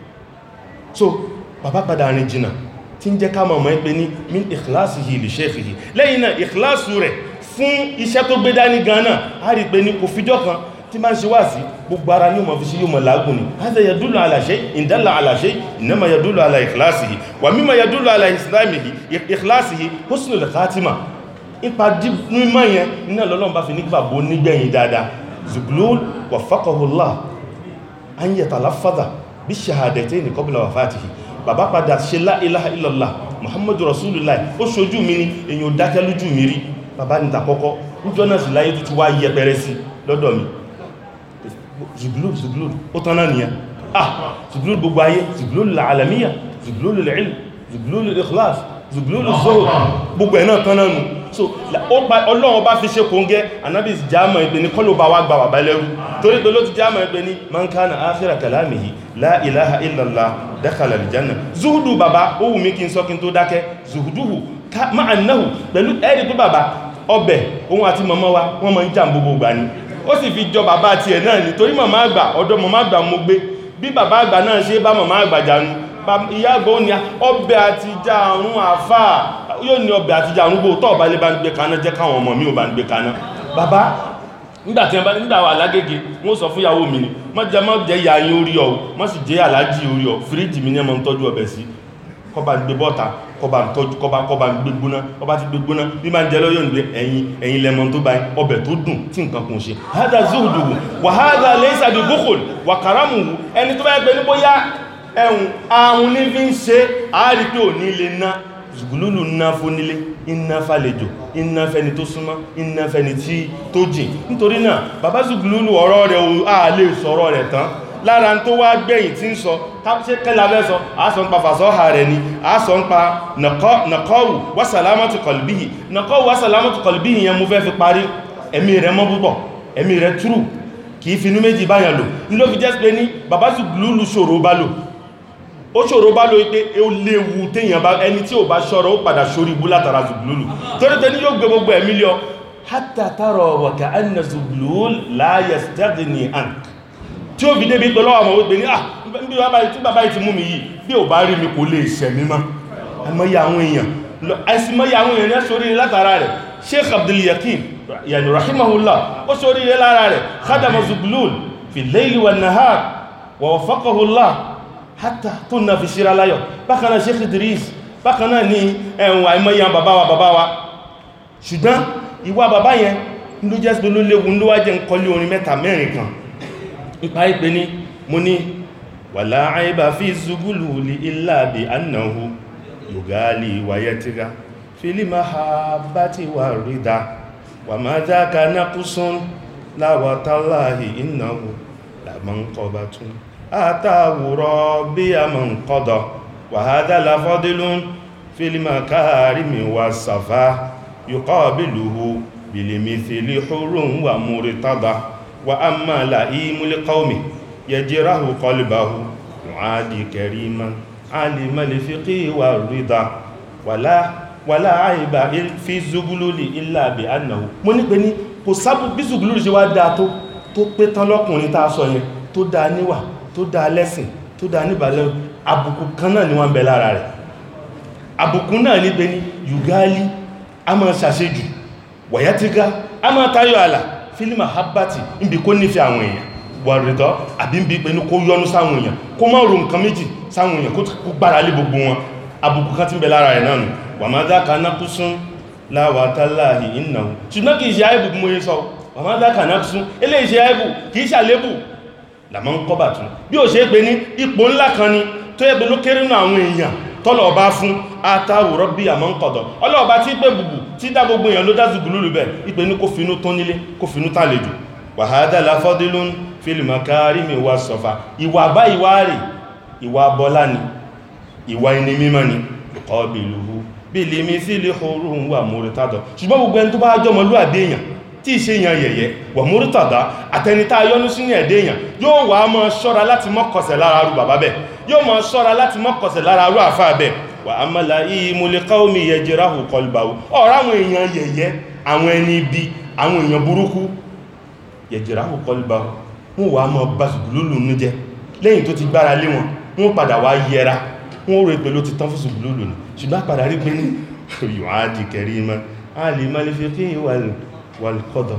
So bàbá padà rìn jìnà tí ń jẹ́ ká mọ̀ mọ́ ẹgbẹ́ ní min ikhlasihi li shaykhihi lẹ́yìn náà ikhlasu rẹ̀ fún iṣẹ́ tó gbé dání gan náà a rí pé ní kò fíjọ́ kan tí máa ń ṣe wá sí gbogbo ara ní ọmọ fi sí yóò mọ̀ lágùn ní hadha yadullu ala shay in dalla ala shay innama yadullu ala ikhlasihi wa mimma yadullu ala islamihi ikhlasihi husnul khatima ipa mímọ̀ yẹn iná lọ́lọ́run bá fi ní gbàgbó nígbẹ̀yìn dáadáa. Zuglul waffaqahu Allah an yatalaffaza bí shahadatayn qabla wafatihi bàbá padà ṣe la ilaha illallah Muhammadu Rasulullah ó ṣojú mi ní èyàn dákẹ́ lójú mi rí bàbá ní tàkọ́kọ́ níjọ́ náà sì láyé tó ti wá yẹ pẹ̀rẹ́ sí lọ́dọ̀ mi. Zuglul Zuglul ó tán náà nìyẹn ah Zuglul gbogbo ayé Zuglul alamiya Zuglul ilm Zuglul ikhlas Zuglul zuhud gbogbo ẹ̀ náà tán náà nù. So Ọlọ́run bá fi ṣe kóngẹ́ Ànábì jámọ̀ ìpé ní kọlù bá wá gbà wà bá lẹ́rú torí pé ló ti jámọ̀ ìpé ní man kana akhira kalamihi la ilaha illallah dakhala aljanna. Zuhudu bàbá ó wù mí kí n sọ kí n tó dákẹ́ zuhuduhu ma'annahu pẹ̀lú ẹ̀rì tó bàbá ọbẹ̀ ohun àti màmá wa wọ́n máa ń jà gbogbo gbà ní ó sì fi jọ bàbá tiẹ̀ náà ní torí màmá àgbà ọ̀dọ̀ màmá àgbà mo gbé bí bàbá àgbà náà ṣe bá màmá àgbà jánu ìyá àgbà ó ní ọbẹ̀ àti jà àrùn àfáà yóò ní ọbẹ̀ àti jà àrùn gbò tọ́ ọ̀bá lè bá ń gbé kaná jẹ́ káwọn ọmọ mi ò bá ń gbé kaná. Bàbá nígbàtí ẹbá nígbà wà lágége wọ́n sọ fún ìyàwó mi ní má jẹ má jẹ ìyá yín orí ọ má sì jẹ aláàjì orí ọ fíríjì mi ní ẹmọ ń tọ́jú ọbẹ̀ sí kọba gbé bọ́ta kọba tọ́jú kọba kọba gbé gbóná ọba ti gbé gbóná bí máa ń jẹ lọ́yọ̀ nígbé ẹ̀yìn ẹ̀yìn lẹ́mọ tó bá ọbẹ̀ tó dùn tí nǹkan kùn ṣe. Hádà zuhuduhu wà hádà laysa bi bukhul wà karamuhu ẹni tó bá gbé ní bóyá ẹ̀hùn àrùn ní fi ń ṣe àárí pé ò ní lè ná Zuglulu ná fónílé iná fàlejò iná fẹni tó súnmọ́ iná fẹni tí tó jìn. Nítorí náà bàbá Zuglulu ọ̀rọ̀ rẹ̀ a lè sọ̀rọ̀ rẹ̀ tán lára tó wá gbẹ̀yìn tí ń sọ ṣe kẹ́lá fẹ́ sọ a sọ ń pa fàṣọ́hà rẹ̀ ni a sọ ń pa nàkọ́wù wa salamatu qalbihi nàkọ́wù wa salamatu qalbihi yẹn mú fẹ́ fi parí ẹ̀mí rẹ̀ mọ́ púpọ̀ ẹ̀mí rẹ̀ túrù kìí finú méjì báyàn lò ní ló fi jẹ́ pé ní bàbá Zuglulu ṣòro bá lò ó ṣòro bá lórí pé ó léwu téèyàn bá ẹni tí ò bá ṣọ́rọ̀ ó padà ṣorí ibú látara zùgbùlùlù torí tẹ́ ní yóò gbé gbogbo ẹ̀mí lọ hatta tara wa ka'anna zùgbùlùl la yastaghni ank tí ó fi débi pé lọ́wọ́ ọmọ wípé ní ah bí bàbá yìí ti mú mi yìí bí ò bá rí mi kò lè ṣẹ̀ mímọ́ àìmọye àwọn èèyàn àìsìmọye àwọn èèyàn ní ṣorí látara rẹ̀ Sheikh Abdul Yakin yani rahimahullah ó ṣorí lára rẹ̀ khadama zùgbùlùl fi layli wan nahar wa waffaqahu Allah hátà tó náà fi ṣíra láyọ̀ bákanáà Sheikh Idris bákanáà ní ẹ̀wọ̀n àìmọ́yàn bàbá wa bàbá wa ṣùgbọ́n ìwà bàbá yẹn ló jẹ́ pé ló léwu ló wá jẹ́ nkọlé orin mẹ́ta mẹ́rin kan ipa ìpé ní mo ní wala aiba fi zugululi illa bi annahu yugali wa yatiga fil mahabbati wa rida wa ma dhaka naqsun la wa tallahi innahu la manqabatun آتاه ربي من قضى وهذا لفضل في المكارم والصفا يقابله بالمثل حر ومرتضى وأما لئيم القوم يجره قلبه يعادي كريما علم الفقه والرضا ولا ولا عيب في الزغلول إلا بأنه mo ní pé ní kò sábù bí zùgbùlù ṣe wá dáa tó tó pé tán lọ́kùnrin tá a sọ yẹn tó dáa níwà tó dá lẹ́sìn tó dá níbàlẹ̀ àbùkù kan náà ni wọ́n bẹ lára rẹ̀ àbùkù náà ní pé ní yugali a máa ṣàṣejù wàyátígá a máa tayọ àlà fílímà habati níbi kó nífẹ́ àwọn èèyàn wàrìdọ́ àbí ń bí pé ní kó yọnú sáwọn èèyàn kó má ro nǹkan méjì sáwọn èèyàn kó gbára lé gbogbo wọn àbùkù kan tí ń bẹ lára rẹ̀ náà nù wà má dáka nákúsún láwàtálàhì ìnáwó ṣùgbọ́n kìí ṣe àìbù mú yé sọ wà má dáka nákúsún eléyìí ṣe àìbù kìí ṣàlébù làmọ́ ń kọ́ bà tún bí ó ṣe é pé ní ipò ńlá kan ni tó yẹ pé ló kéré nínú àwọn èèyàn tọ́lọ̀ ọba fún àtàwòrọ́ bí àmọ́ ń kọ̀dọ̀ ọlọ́ọ̀bá tí pé bùbù tí dá gbogbo èèyàn ló dá zùgbùlù bẹ̀ ipé ní kó finú tán nílé kó finú tàlejò wàhádà láfọ́dílún fílìmọ̀ kárí mi wá sọ̀fà ìwà bá ìwà rẹ̀ ìwà bọ́lá ni ìwà ẹni mímọ́ ni ìkọ́ bìlúhu bí lè mi sí lè horun wà múrítàdọ̀ ṣùgbọ́n gbogbo ẹni tó bá jọmọlúwàbí èèyàn tí ìṣe èèyàn yẹ̀yẹ́ wà múrítàdá àtẹnitá yọ́nú sínú ẹ̀dẹ́ èèyàn yóò wà mọ́ ṣọ́ra láti mọ́kọsẹ̀ lára arú bàbá bẹ̀ yóò mọ́ ṣọ́ra láti mọ́kọsẹ̀ lára arú àfá bẹ̀ wà á mọ́lá ìmúlẹ̀ káwọ́mí yẹjẹráhù kọlùbàwó ọ̀rọ̀ àwọn èèyàn yẹ̀yẹ́ àwọn ẹni ibi àwọn èèyàn burúkú yẹjẹráhù kọlùbàwó wọ́n wà mọ́ bá ṣùgbùlùlù ní jẹ lẹ́yìn tó ti gbára lé wọn wọ́n padà wá yẹra wọ́n rẹ̀ pẹ̀lú ti tán fún ṣùgbùlùlù ní ṣùgbọ́n padà rí pé ní yóò á di kẹrí mọ́ a lè má lè fi kí wàlùkọ́dọ̀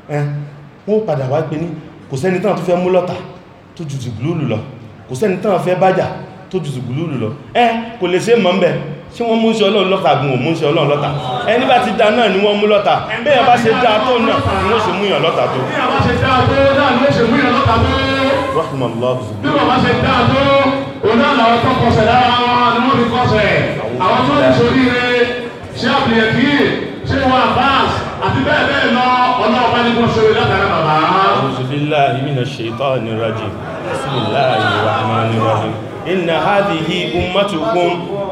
wọ́n padà wá pé ní kò sẹ́ni tán tó fẹ́ mú lọ́ta tó jù ṣùgbùlùlù lọ kò sẹ́ni tán fẹ́ bájà tó jù ṣùgbùlùlù lọ ẹ kò lè ṣe mọ́ ń bẹ̀ ṣé wọ́n mú ṣe ọlọ́run lọ́ta gùn ò mú ṣe ọlọ́run lọ́ta ẹni bá ti dá náà ni wọ́n mú lọ́ta bẹ́ẹ̀ bá ṣe dá tó náà ni wọ́n ṣe mú yàn lọ́ta tó rahimahullah bí wọ́n bá ṣe dá tó òun náà làwọn tó kọsẹ̀ lára wọn ni wọ́n fi kọsẹ̀ àwọn tó lè sórí rẹ̀ ṣé àbìyẹ̀kí ṣé wọn Abbas àti bẹ́ẹ̀ bẹ́ẹ̀ lọ ọlọ́ọ̀bá ní kún ṣorí látara bàbá. A'udhu billahi minash shaitani rajim bismillahir rahmanir rahim inna hadhihi ummatukum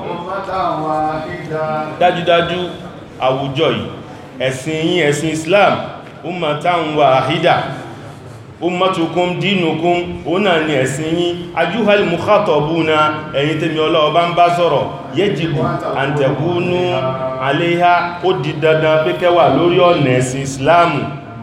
dájúdájú àwùjọ yìí ẹ̀sìn yín ẹ̀sìn Islam ummatan wahida ummatukum dinukum òun náà ni ẹ̀sìn yín ayyuhal mukhatabuna ẹ̀yin tẹ́mi ọlọ́ọ̀bá ń bá sọ̀rọ̀ yajibu an takunu alayha ó di dandan pé kẹwà lórí ọ̀nà ẹ̀sìn Islamu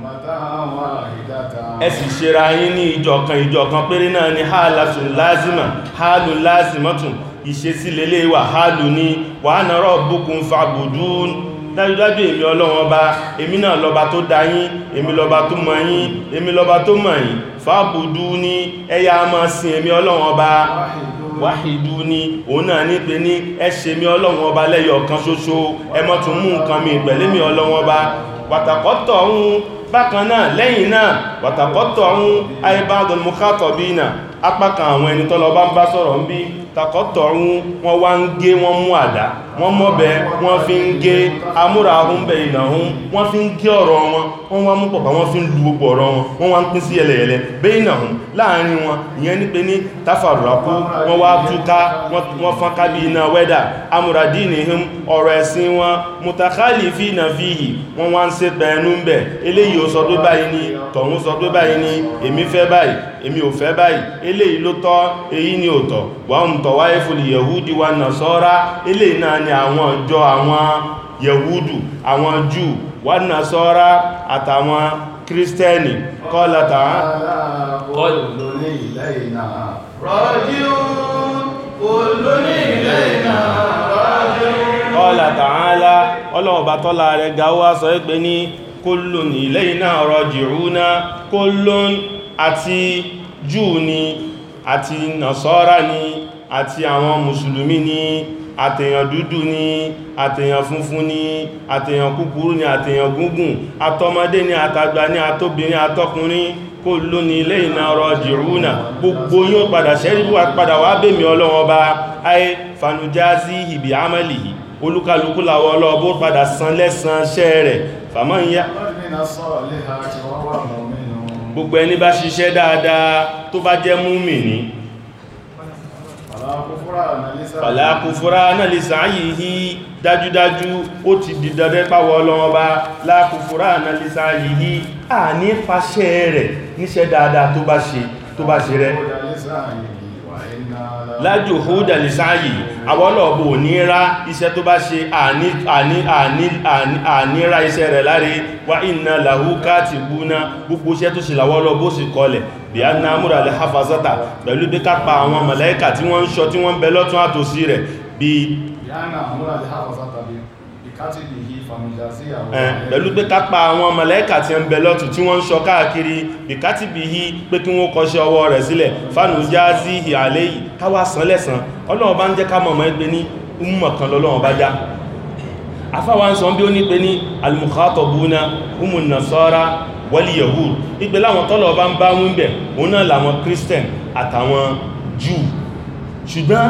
ẹ̀sìn ṣera yín ní ìjọkan ìjọkan péré náà ni hálàtún lázima hálù lázimatun ìṣesí lélé wà hálù ní wa ana rabbukum fa'budun dájúdájú èmi ọlọ́run ọba èmi náà lọba tó dá yín èmi lọba tó mọ̀ yín èmi lọba tó mọ̀ yín fa'budu ní ẹ̀yà máa sìn èmi ọlọ́run ọba wáhìdú ní òun náà ní pé ní ẹ ṣe mi ọlọ́run ọba lẹ́yọ̀ kan ṣoṣo ẹ má tún mú nǹkan mi pẹ̀lú mi ọlọ́run ọba wàtàkọ́tọ̀ ọ̀hún bákan náà lẹ́yìn náà wàtàkọ́tọ̀ ọ̀hún aibadul mukhatabina apá kan àwọn ẹni tọ́lọ bá ń bá sọ̀rọ̀ ń bí takọ́tọ̀ ọ̀hún wọ́n wá ń gé wọ́n mú àdá wọ́n mọ́bẹ̀ wọ́n fi ń gé amúra ahun bẹ̀ ìnàhún wọ́n fi ń gé ọ̀rọ̀ wọn wọ́n wá mú pọ̀pá wọ́n fi ń lu gbogbo ọ̀rọ̀ wọn wọ́n wá ń pín sí ẹlẹ̀ẹ̀lẹ̀ bẹ́ ìnàhún láàrin wọn ìyẹn ní pé ní tafarraku wọ́n wá túká wọ́n fọ́n ká bí iná wẹ́dà amúra dinihim ọ̀rọ̀ ẹ̀sìn wọn mutakhalifina fihi wọ́n wá ń ṣe pẹ̀ẹ́nú ń bẹ̀ eléyìí ó sọ pé báyìí ni tọ̀hún sọ pé báyìí ni èmi fẹ́ báyìí èmi ò fẹ́ báyìí eléyìí ló tọ́ èyí ni ò tọ́ wọ́n ń tọ̀wá ẹfùlì yẹ̀húdí wa nasara eléyìí náà ni àwọn ìjọ àwọn yẹ̀húdù àwọn jù wa nasara àtàwọn kírísítẹ́nì qala ta'ala qala ta'ala ọlọ́ọ̀bá tọ́lá rẹ̀ gáwá sọ pé ní kullun ilayna raji'una kullun àti júù ni àti nàṣọ́rá ni àti àwọn mùsùlùmí ni àtèyàn dúdú ni àtèyàn funfun ni àtèyàn kúkúrú ni àtèyàn gúngùn àtọmọdé ni àtàgbà ni àtobìnrin àtọkùnrin kullun ilayna raji'una gbogbo yóò padà ṣẹ́ríbù padà wá bèmí Ọlọ́run bá ayé fanujazihi bi amalihi olúkálukú làwọ ọlọ́ọ̀bó padà san lẹ́san ṣẹ́ rẹ̀ fàmọ́ ìyá gbogbo ẹni bá ṣiṣẹ́ dáadáa tó bá jẹ́ múmìní fala kufrana li sa'yihi dájúdájú ó ti di dandan pàwọ́ Ọlọ́run bá la kufrana li sa'yihi à ní fàṣẹ́ rẹ̀ níṣẹ́ dáadáa tó bá ṣe tó bá ṣe rẹ̀ lájò húdà lè sáàyì àwọ́lọ̀bò ní rá iṣẹ́ tó bá ṣe àníra iṣẹ́ rẹ̀ láre wá iná làhú káàtì búná gbogbo iṣẹ́ tó ṣe làwọ́lọ̀bò sì kọlẹ̀ bí a ná múra lè hafazata pẹ̀lú bí kápa àwọn màláíkà tí wọ́n ń ṣọ́ tí wọ́n ń bẹ lọ́tún àtòsí rẹ̀ bí pẹ̀lú pé kápa àwọn màláíkà tí ń bẹ lọ́tún tí wọ́n ń ṣọ́ káàkiri ìkátì bí i pé kí wọ́n kọṣẹ́ ọwọ́ rẹ̀ sílẹ̀ fánù já sí ìhàlẹ́ yìí káwà sán lẹ́sàn Ọlọ́run bá ń jẹ́ ká mọ̀mọ́ ẹgbẹ́ ní umọ̀ kan lọ́lọ́run bá já afáwa ń sọ bí ó ní pé ní al-mukhatabuna umun nasara wal yahud ìgbé láwọn tọ́lọ̀ bá ń bá wí bẹ̀ òun náà làwọn Christian àtàwọn Jew ṣùgbọ́n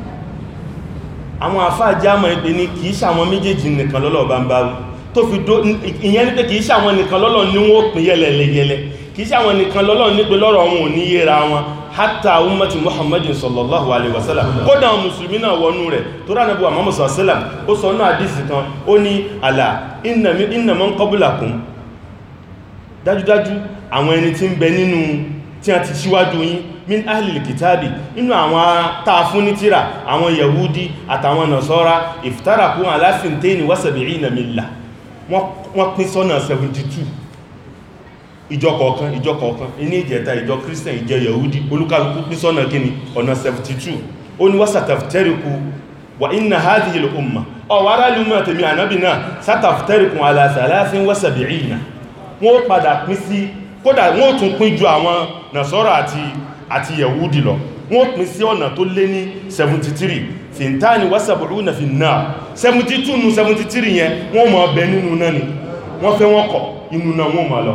àwọn àfáà jámọ̀ ìpé ní kìí ṣàwọn méjèèjì nìkan lọ́lọ́ bá ń bá wí tó fi dó ìyẹn ní pé kìí ṣàwọn nìkan lọ́lọ́ ní wọ́n pín yẹlẹ̀lẹ̀yẹlẹ̀ kìí ṣàwọn nìkan lọ́lọ́ ní pé lọ́rọ̀ wọn ò ní yẹra wọn hatta ummati muhammadin sallallahu alaihi wasallam kódà musulmi náà wọnú rẹ̀ tó rá nàbí Muhammad sallam ó sọ náà àdísì kan ó ní àlà inna man qablakum dájúdájú àwọn ẹni tí ń bẹ nínú tí a ti síwájú yín min ahlil kitabi inú àwọn táa fún ní tíra àwọn yahudi àtàwọn nasọ́ra iftaraku ala fintaini wa sab'ina milla wọ́n pín sọ́nà seventy-two ìjọ kọ̀ọ̀kan ìjọ kọ̀ọ̀kan iní ìjẹta ìjọ christian ìjọ yahudi olúkálukú pín sọ́nà kíni ọ̀nà seventy-two ó ní wasataftariku wa inna hadhihi al-umma ọ̀wárá lúmọ̀ tèmi ànábì náà sataftariku ala thalathin wa sab'ina wọ́n padà pín sí kódà wọ́n tún pín ju àwọn nasọ́ra àti àti yahudi lọ wọ́n pín sí ọ̀nà tó lé ní seventy-three fintani wa sab'una fi an-nar seventy-two nù seventy-three yẹn wọ́n máa bẹ nínú náà ni wọ́n fẹ́ wọ́n kọ̀ inú náà wọ́n máa lọ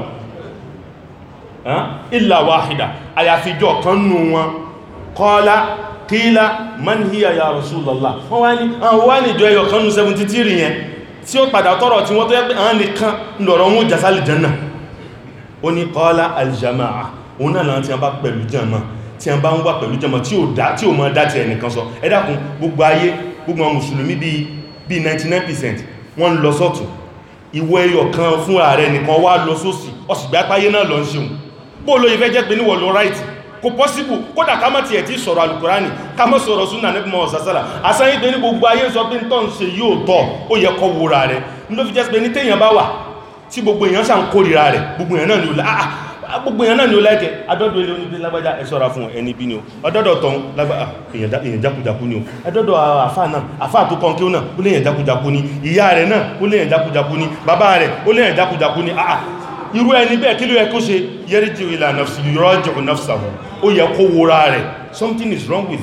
illa wahida àyàfijọ́ kan nù wọn qala qila man hiya ya rasulallah wọ́n wá ní àwọn wá ní ìjọ ẹyọ kan nù seventy-three yẹn tí ó padà tọ́rọ̀ tí wọ́n tó yẹ pé àwọn nìkan lọ̀rọ̀ wọn jásálì janna ó ní qala aljama'a òun náà láti a bá pẹ̀lú jama tí a bá ń wà pẹ̀lú jama tí ó dá tí ó mọ́ dá ti ẹnìkan sọ ẹ dákun gbogbo ayé gbogbo àwọn mùsùlùmí bí ninety-nine percent wọ́n lọ sọ́tún ìwọ ẹyọ kan fún ààrẹ nìkan wá lọ sósì ọ̀sìgbà páyé náà lọ ń ṣeun bó ló ìfẹ́ jẹ́ pé níwọ̀ lọ ráìtì kò pọ́síbù kódà ká má ti ẹ̀ tí sọ̀rọ̀ alùkùránì ká má sọ̀rọ̀ súnà nípa mọ́ ọ̀sásálà asáyé pé ní gbogbo ayé sọ pé tọ́ ń ṣe yóò tọ́ ó yẹ kọ́ wòrà rẹ̀ ló fi jẹ́ pé ní téèyàn bá wà tí gbogbo èèyàn sàn kórìíra rẹ̀ gbogbo èèyàn náà ni ó lá gbogbo èèyàn náà ni ó láìkẹ́ adọ́dọ̀ ilé oníbi lágbájá ẹ ṣọ́ra fún ẹni bí ni o ọdọ́dọ̀ tán lágbájá èèyàn jákujàku ni o ẹdọ́dọ̀ àfà náà àfà tó kọ́ kí ó náà ó léèyàn jákujàku ni ìyá rẹ̀ náà ó léèyàn jákujàku ni bàbá rẹ̀ ó léèyàn jákujàku ni àà irú ẹni bẹ́ẹ̀ kí ló yẹ kó ṣe yarji'u ila nafsi yurji'u nafsahu ó yẹ kó wòrà rẹ̀ something is wrong with you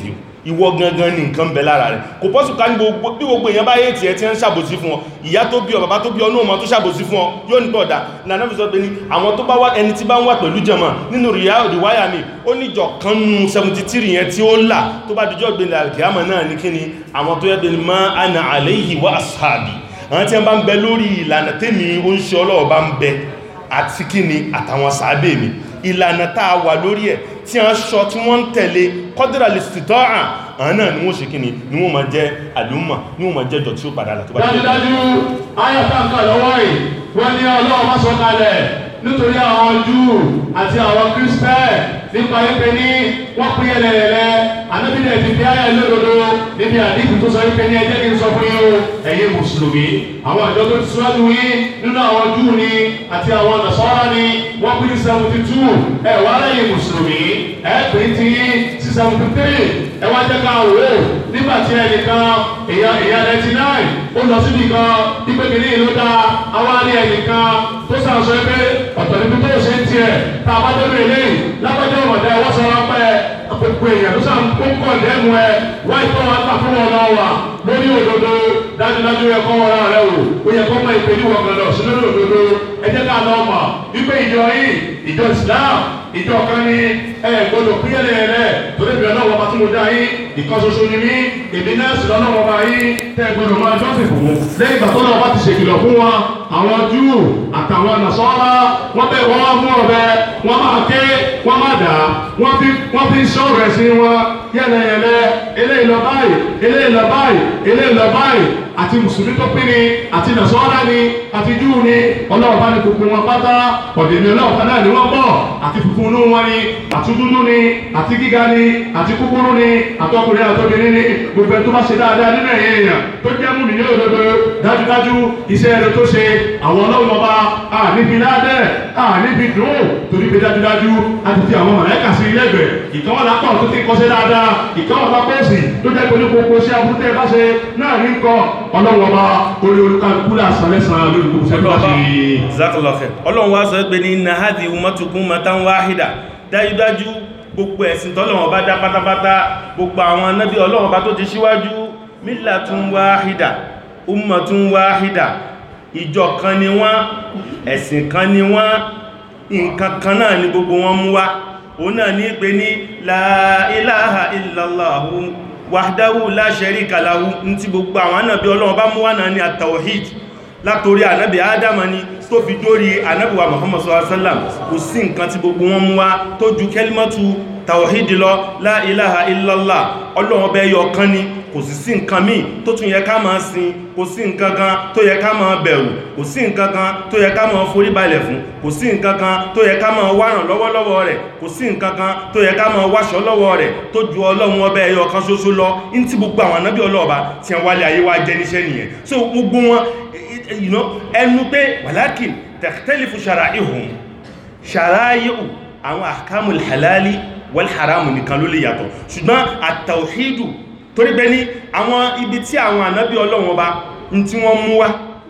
ìwọ gangan ní nǹkan bẹ lára rẹ̀ kò pọ́sù ká ní bí gbogbo èèyàn bá yé tí ẹ tí ń ṣàbòsí fún ọ ìyá tó bí ọ bàbá tó bí ọ ní ọmọ tó ṣàbòsí fún ọ yóò ní bọ̀dá ìlànà fi sọ pé ní àwọn tó bá wá ẹni tí bá ń wà pẹ̀lú jẹmọ̀ nínú ríwáyà mi ó níjọ kan nù seventy-three yẹn tí ó là tó bá dìjọ́ gbẹ̀lẹ̀ alkiyama náà ní kíni àwọn tó yẹ pé ní ma ana alayhi wa ashabi àwọn tí wọ́n bá ń bẹ lórí ìlànà tèmi ó ń ṣe ọlọ́ọ̀ bá ń bẹ àti kíni àtàwọn sàábé mi ìlànà tá a wà lórí ẹ̀ tí a ń ṣọ tí wọ́n ń tẹ̀lé kọ́dìrà lè sìtọ́ àn àwọn náà ni wọ́n ṣe kíni ni wọ́n máa jẹ́ àdúmà ni wọ́n máa jẹ́ jọ tí ó padà là tó bá jẹ́ dájúdájú ayọ̀tàǹkà lọ́wọ́ yìí wọ́n ní ọlọ́run má sọ kalẹ̀ nítorí àwọn Júù àti àwọn Kírísítẹ́nì nípa wípé ní wọ́n pín ẹlẹ́rẹ̀lẹ́ anábìnrin ti fi ayà lódodo níbi àdínkù tó sọ wípé ní ẹjẹ́ kí n sọ fún yín o ẹ̀yin mùsùlùmí àwọn ìjọ tó ti síwájú yín nínú àwọn Júù ni àti àwọn Nasara ni wọ́n pín seventy two ẹ̀ wá lẹ́yìn mùsùlùmí ẹ̀ pín ti yín sí seventy three ẹ wá jẹ́ ká wò ó nígbà tí ẹnìkan èèyàn èèyàn ninety nine ó lọ síbi kan wípé kìíní ìlú dá àwọn alẹ́ ẹnìkan tó sàṣọ pé ọ̀tọ̀ níbi tó ṣe ń tiẹ̀ tá a bá dé bèrè lẹ́yìn lápẹ́jọ́ ọ̀mọ̀dé wọ́n sọ wọn pẹ́ gbogbo èèyàn tó sàn kó ń kọ̀ lẹ́nu ẹ wáyé tó wọn kà fún wọn lọ wà lórí òdodo dájúdájú yẹ kọ́ wọn rẹ o ó yẹ kọ́ mọ ìpè ní wọn gbọdọ̀ sí lórí òdodo ẹ jẹ́ ká lọ mọ̀ wípé ìjọ yìí ìjọ Islam ìjọ kan ní ẹ gbọdọ̀ pínyẹ̀lẹ̀ rẹ̀ torí ìbílẹ̀ náà wọ́n bá tún mo dá yín ìkan ṣoṣo ni mí èmi náà sì lọ́nà wọn bá yín tẹ́ gbọdọ̀ máa jọ́sìn fún un lẹ́yìn ìgbà tó náà wọ́n ti ṣèkìlọ̀ fún wọn àwọn Júù àtàwọn Nasara wọ́n bẹ̀ wọ́n mú ọ̀bẹ wọ́n máa ké wọ́n máa dà wọ́n fi wọ́n fi sọ̀rọ̀ ẹ̀sìn wọn yẹ́lẹyẹ̀lẹ eléyìí lọ báyìí eléyìí lọ báyìí eléyìí lọ báyìí àti mùsùlùmí tó pín ni àti Nasara ni àti Júù ni ọlọ́ọ̀bá ni gbogbo wọn pátá ọ̀dẹ̀mí ọlọ́ọ̀bá náà ni wọ́n bọ̀ àti funfun inú wọn ni àti dúdú ni àti gíga ni àti kúkúrú ni àtọkùnrin àtọbìnrin ni gbogbo ẹ̀ tó bá ṣe dáadáa nínú ẹ̀yẹ èèyàn tó jẹ́ mú mi ní òdodo dájúdájú iṣẹ́ rẹ̀ tó ṣe àwọn ọlọ́run ọba à níbi ládẹ́ à níbi dùn torí pé dájúdájú a ti fi àwọn mọ̀lẹ́kà sí ilẹ̀gbẹ̀ẹ́ ìkànnì lápá tó ti kọ́ṣẹ́ dáadáa ìkànnì lápá òsì tó jẹ́ pé ní gbogbo ṣe abúlé bá ṣe náà ní kọ́ ọlọ́run ọba orí olùkàlùkù làṣà lẹ́sàn-án lórí gbogbo ṣe bá ṣe. zakalọ́fẹ̀ ọlọ́run wá sọ pé ní nahadi umatukum matan wahida dájúdájú gbogbo ẹ̀sìn tọ́lọ́run ọba dá pátápátá gbogbo àwọn anábí ọlọ́run ọba tó ti ṣíwájú millatun wahida ummatun wahida ìjọ kan ni wọ́n ẹ̀sìn kan ni wọ́n nǹkan kan náà ni gbogbo wọn mú wá òun náà ní pé ní la ilaha illallahu wahdahu la sharika lahu ní tí gbogbo àwọn ànábì ọlọ́run bá mú wá náà ní at-tawhid látorí ànábì ádámà ni tó fi dórí ànábì wa Muhammad sallallahu alaihi wasallam kò sí nǹkan tí gbogbo wọn mú wá tó ju kẹlimatu tawhid lọ la ilaha illallah ọlọ́run ọba ẹyọ kan ni kò sí sí nǹkan míì tó tún yẹ ká máa sìn kò sí nǹkan kan tó yẹ ká máa bẹ̀rù kò sí nǹkan kan tó yẹ ká máa forí balẹ̀ fún kò sí nǹkan kan tó yẹ ká máa wárán lọ́wọ́lọ́wọ́ rẹ̀ kò sí nǹkan kan tó yẹ ká máa wáṣọ lọ́wọ́ rẹ̀ tó ju ọlọ́run ọba ẹyọ kan ṣoṣo lọ ní tí gbogbo àwọn ànábì ọlọ́ọ̀ba tí wọ́n wálé ayé wá jẹ́ níṣẹ́ nìyẹn so gbogbo wọn you know ẹnu pé walakin takhtalifu shara'ihum shara'i'u àwọn ahkamul halali wal haramu nìkan ló lè yàtọ̀ ṣùgbọ́n at-tawhidu torí bẹ́ ní àwọn ibi tí àwọn ànábí Ọlọ́run Ọba ń tí wọ́n mú wá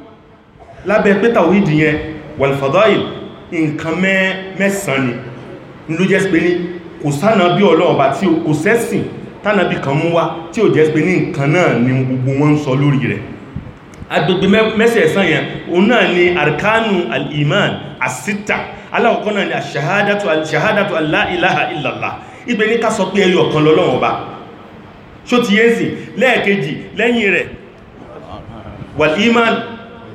lábẹ́ pé tàwídì yẹn wal fadail nǹkan mẹ́sàn ni ló jẹ́ pé ní kò sánàbí Ọlọ́run Ọba tí kò sẹ́sìn tánàbí kan mú wá tí ò jẹ́ pé ní nǹkan náà ni gbogbo wọn ń sọ lórí rẹ̀ agbègbè mẹ́sẹ̀ẹ̀sán yẹn òun náà ni arkanu al-iman as-sitta aláwọ̀kọ́ náà ni ash-shahadatu al-shahadatu an la ilaha illallah ibẹ̀ ní ká sọ pé ẹyọ kan lọ́lọ́run Ọba ṣó ti yé sí lẹ́ẹ̀kejì lẹ́yìn rẹ̀ wal-iman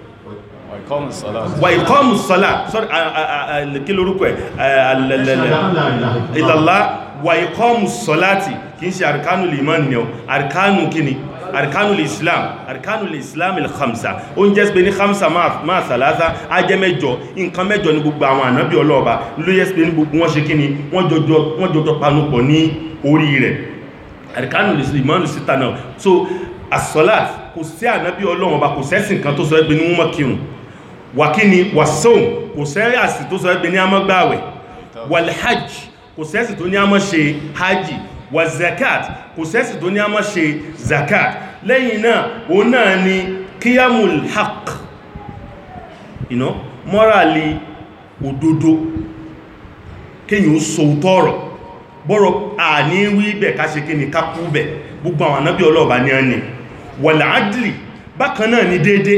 wà ìkọ́mù sọ́lá kí lórúkọ ẹ̀ illallah wà ìkọ́mù sọ́láti kí n ṣe arkanul iman ni ọ arkanu kíni arkanul islam arkanul islam il-khamsa o ń jẹ́ pé ní khamsa máa sàlásá a jẹ́ mẹ́jọ nǹkan mẹ́jọ ní gbogbo àwọn ànábí ọlọ́ọ̀bá ló yẹ́ pé ní gbogbo wọ́n ṣe kíni wọ́n jọjọ panupọ̀ ní orí rẹ̀ arkanul islam síta náà so as-salat kò sí ànábí ọlọ́ọ̀bá kò sẹ́sìn kan tó sọ ẹgbẹ́ ní wọ́n mọ́ kírun wàkíní wàsóòm kò sẹ́rẹ́ àsì tó sọ ẹgbẹ́ ní àmọ́ gbààwẹ̀ wàlhajj kò sẹ́sì tó ní àmọ́ ṣe hajji wà zakat kò sẹ́sì tó ní àmọ́ ṣe zakat lẹ́yìn náà o náà ni kíyàmùl haq you know morally òdodo kíyàn ó sọ tọ́rọ̀ bọ́rọ̀ àní wí bẹ̀ ká ṣe kí ni ká kú bẹ̀ gbogbo àwọn ànábì ọlọ́ọ̀bá ní ẹni wal adli bákan náà ni déédé